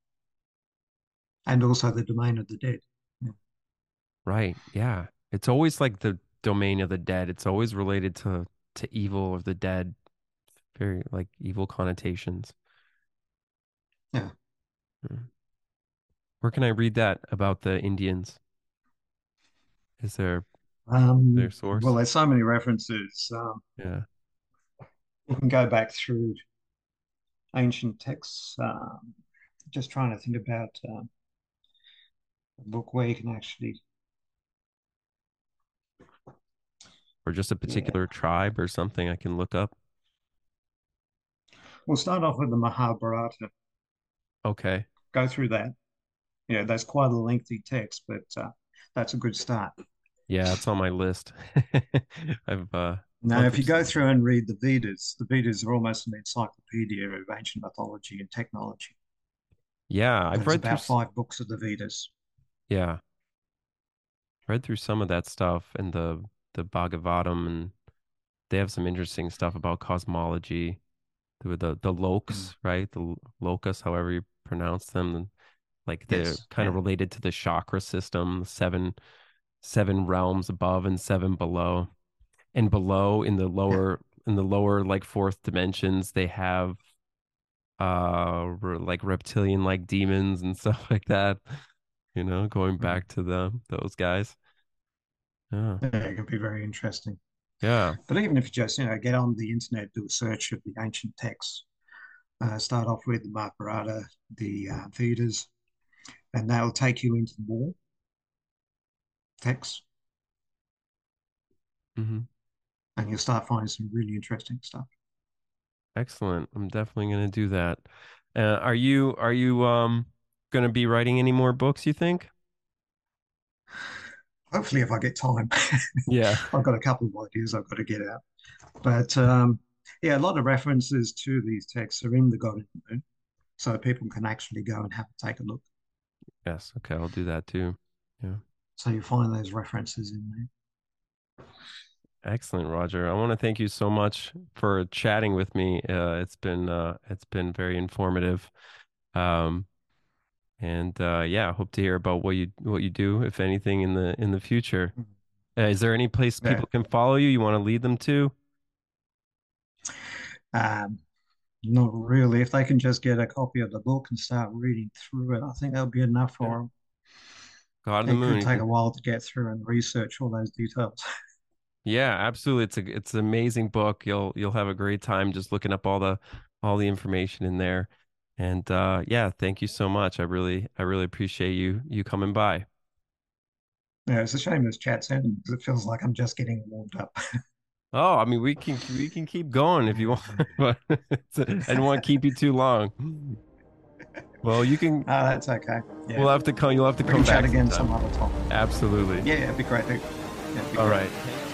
And also the domain of the dead. Yeah. Right. Yeah. It's always like the domain of the dead. It's always related to to evil of the dead. Very like evil connotations. Yeah. Hmm. Where can I read that about the Indians? Is there their Um, well, source? there's so many references. Um, Yeah. you can go back through ancient texts. Um, just trying to think about um, a book where you can actually, Or just a yeah. particular tribe or something I can look up. We'll start off with the Mahabharata. Okay. Go through that. Yeah, that's quite a lengthy text, but uh, that's a good start. Yeah, it's on my list. I've uh Now, gone if through you go some. through and read the Vedas, the Vedas are almost an encyclopedia of ancient mythology and technology. Yeah, I've There's read through about s- five books of the Vedas. yeah, read through some of that stuff and the the Bhagavatam, and they have some interesting stuff about cosmology. The the, the Mm. loks, right? The l- locus, however you pronounce them, and like they're Yes, kind of yeah, related to the chakra system, the seven seven realms above and seven below. And below in the yeah. lower in the lower like fourth dimensions, they have uh re- like reptilian like demons and stuff like that, you know, going Mm. back to the those guys. Yeah. Yeah, it can be very interesting. Yeah. But even if you just, you know, get on the internet, do a search of the ancient texts, uh, start off with the Mahabharata, the uh, Vedas, and that'll take you into more texts, Hmm. and you'll start finding some really interesting stuff. Excellent. I'm definitely going to do that. Uh, are you are you um going to be writing any more books, you think? Hopefully, if I get time, Yeah. I've got a couple of ideas I've got to get out. But um, yeah, a lot of references to these texts are in the God in the Moon, so people can actually go and have a take a look. Yes. Okay, I'll do that too. Yeah. So you find those references in there. Excellent, Roger. I want to thank you so much for chatting with me. Uh, it's been uh, it's been very informative. Um, and uh, yeah, I hope to hear about what you what you do, if anything, in the in the future. Uh, is there any place Yeah. people can follow you? You want to lead them to? Um, not really. If they can just get a copy of the book and start reading through it, I think that'll be enough Yeah. for them. God in the It Moon. could You take can, a while to get through and research all those details. yeah, absolutely. It's a it's an amazing book. You'll you'll have a great time just looking up all the all the information in there. And uh, yeah, thank you so much. I really I really appreciate you you coming by. Yeah, it's a shame this chat's ending because it feels like I'm just getting warmed up. Oh, I mean, we can we can keep going if you want, but it's a- I don't want to keep you too long. Well, you can. Oh, that's okay. Yeah. We'll have to come. You'll have to We can come chat back again sometime. some other time. Absolutely. Yeah, it'd be great. Yeah, it'd be All great. right.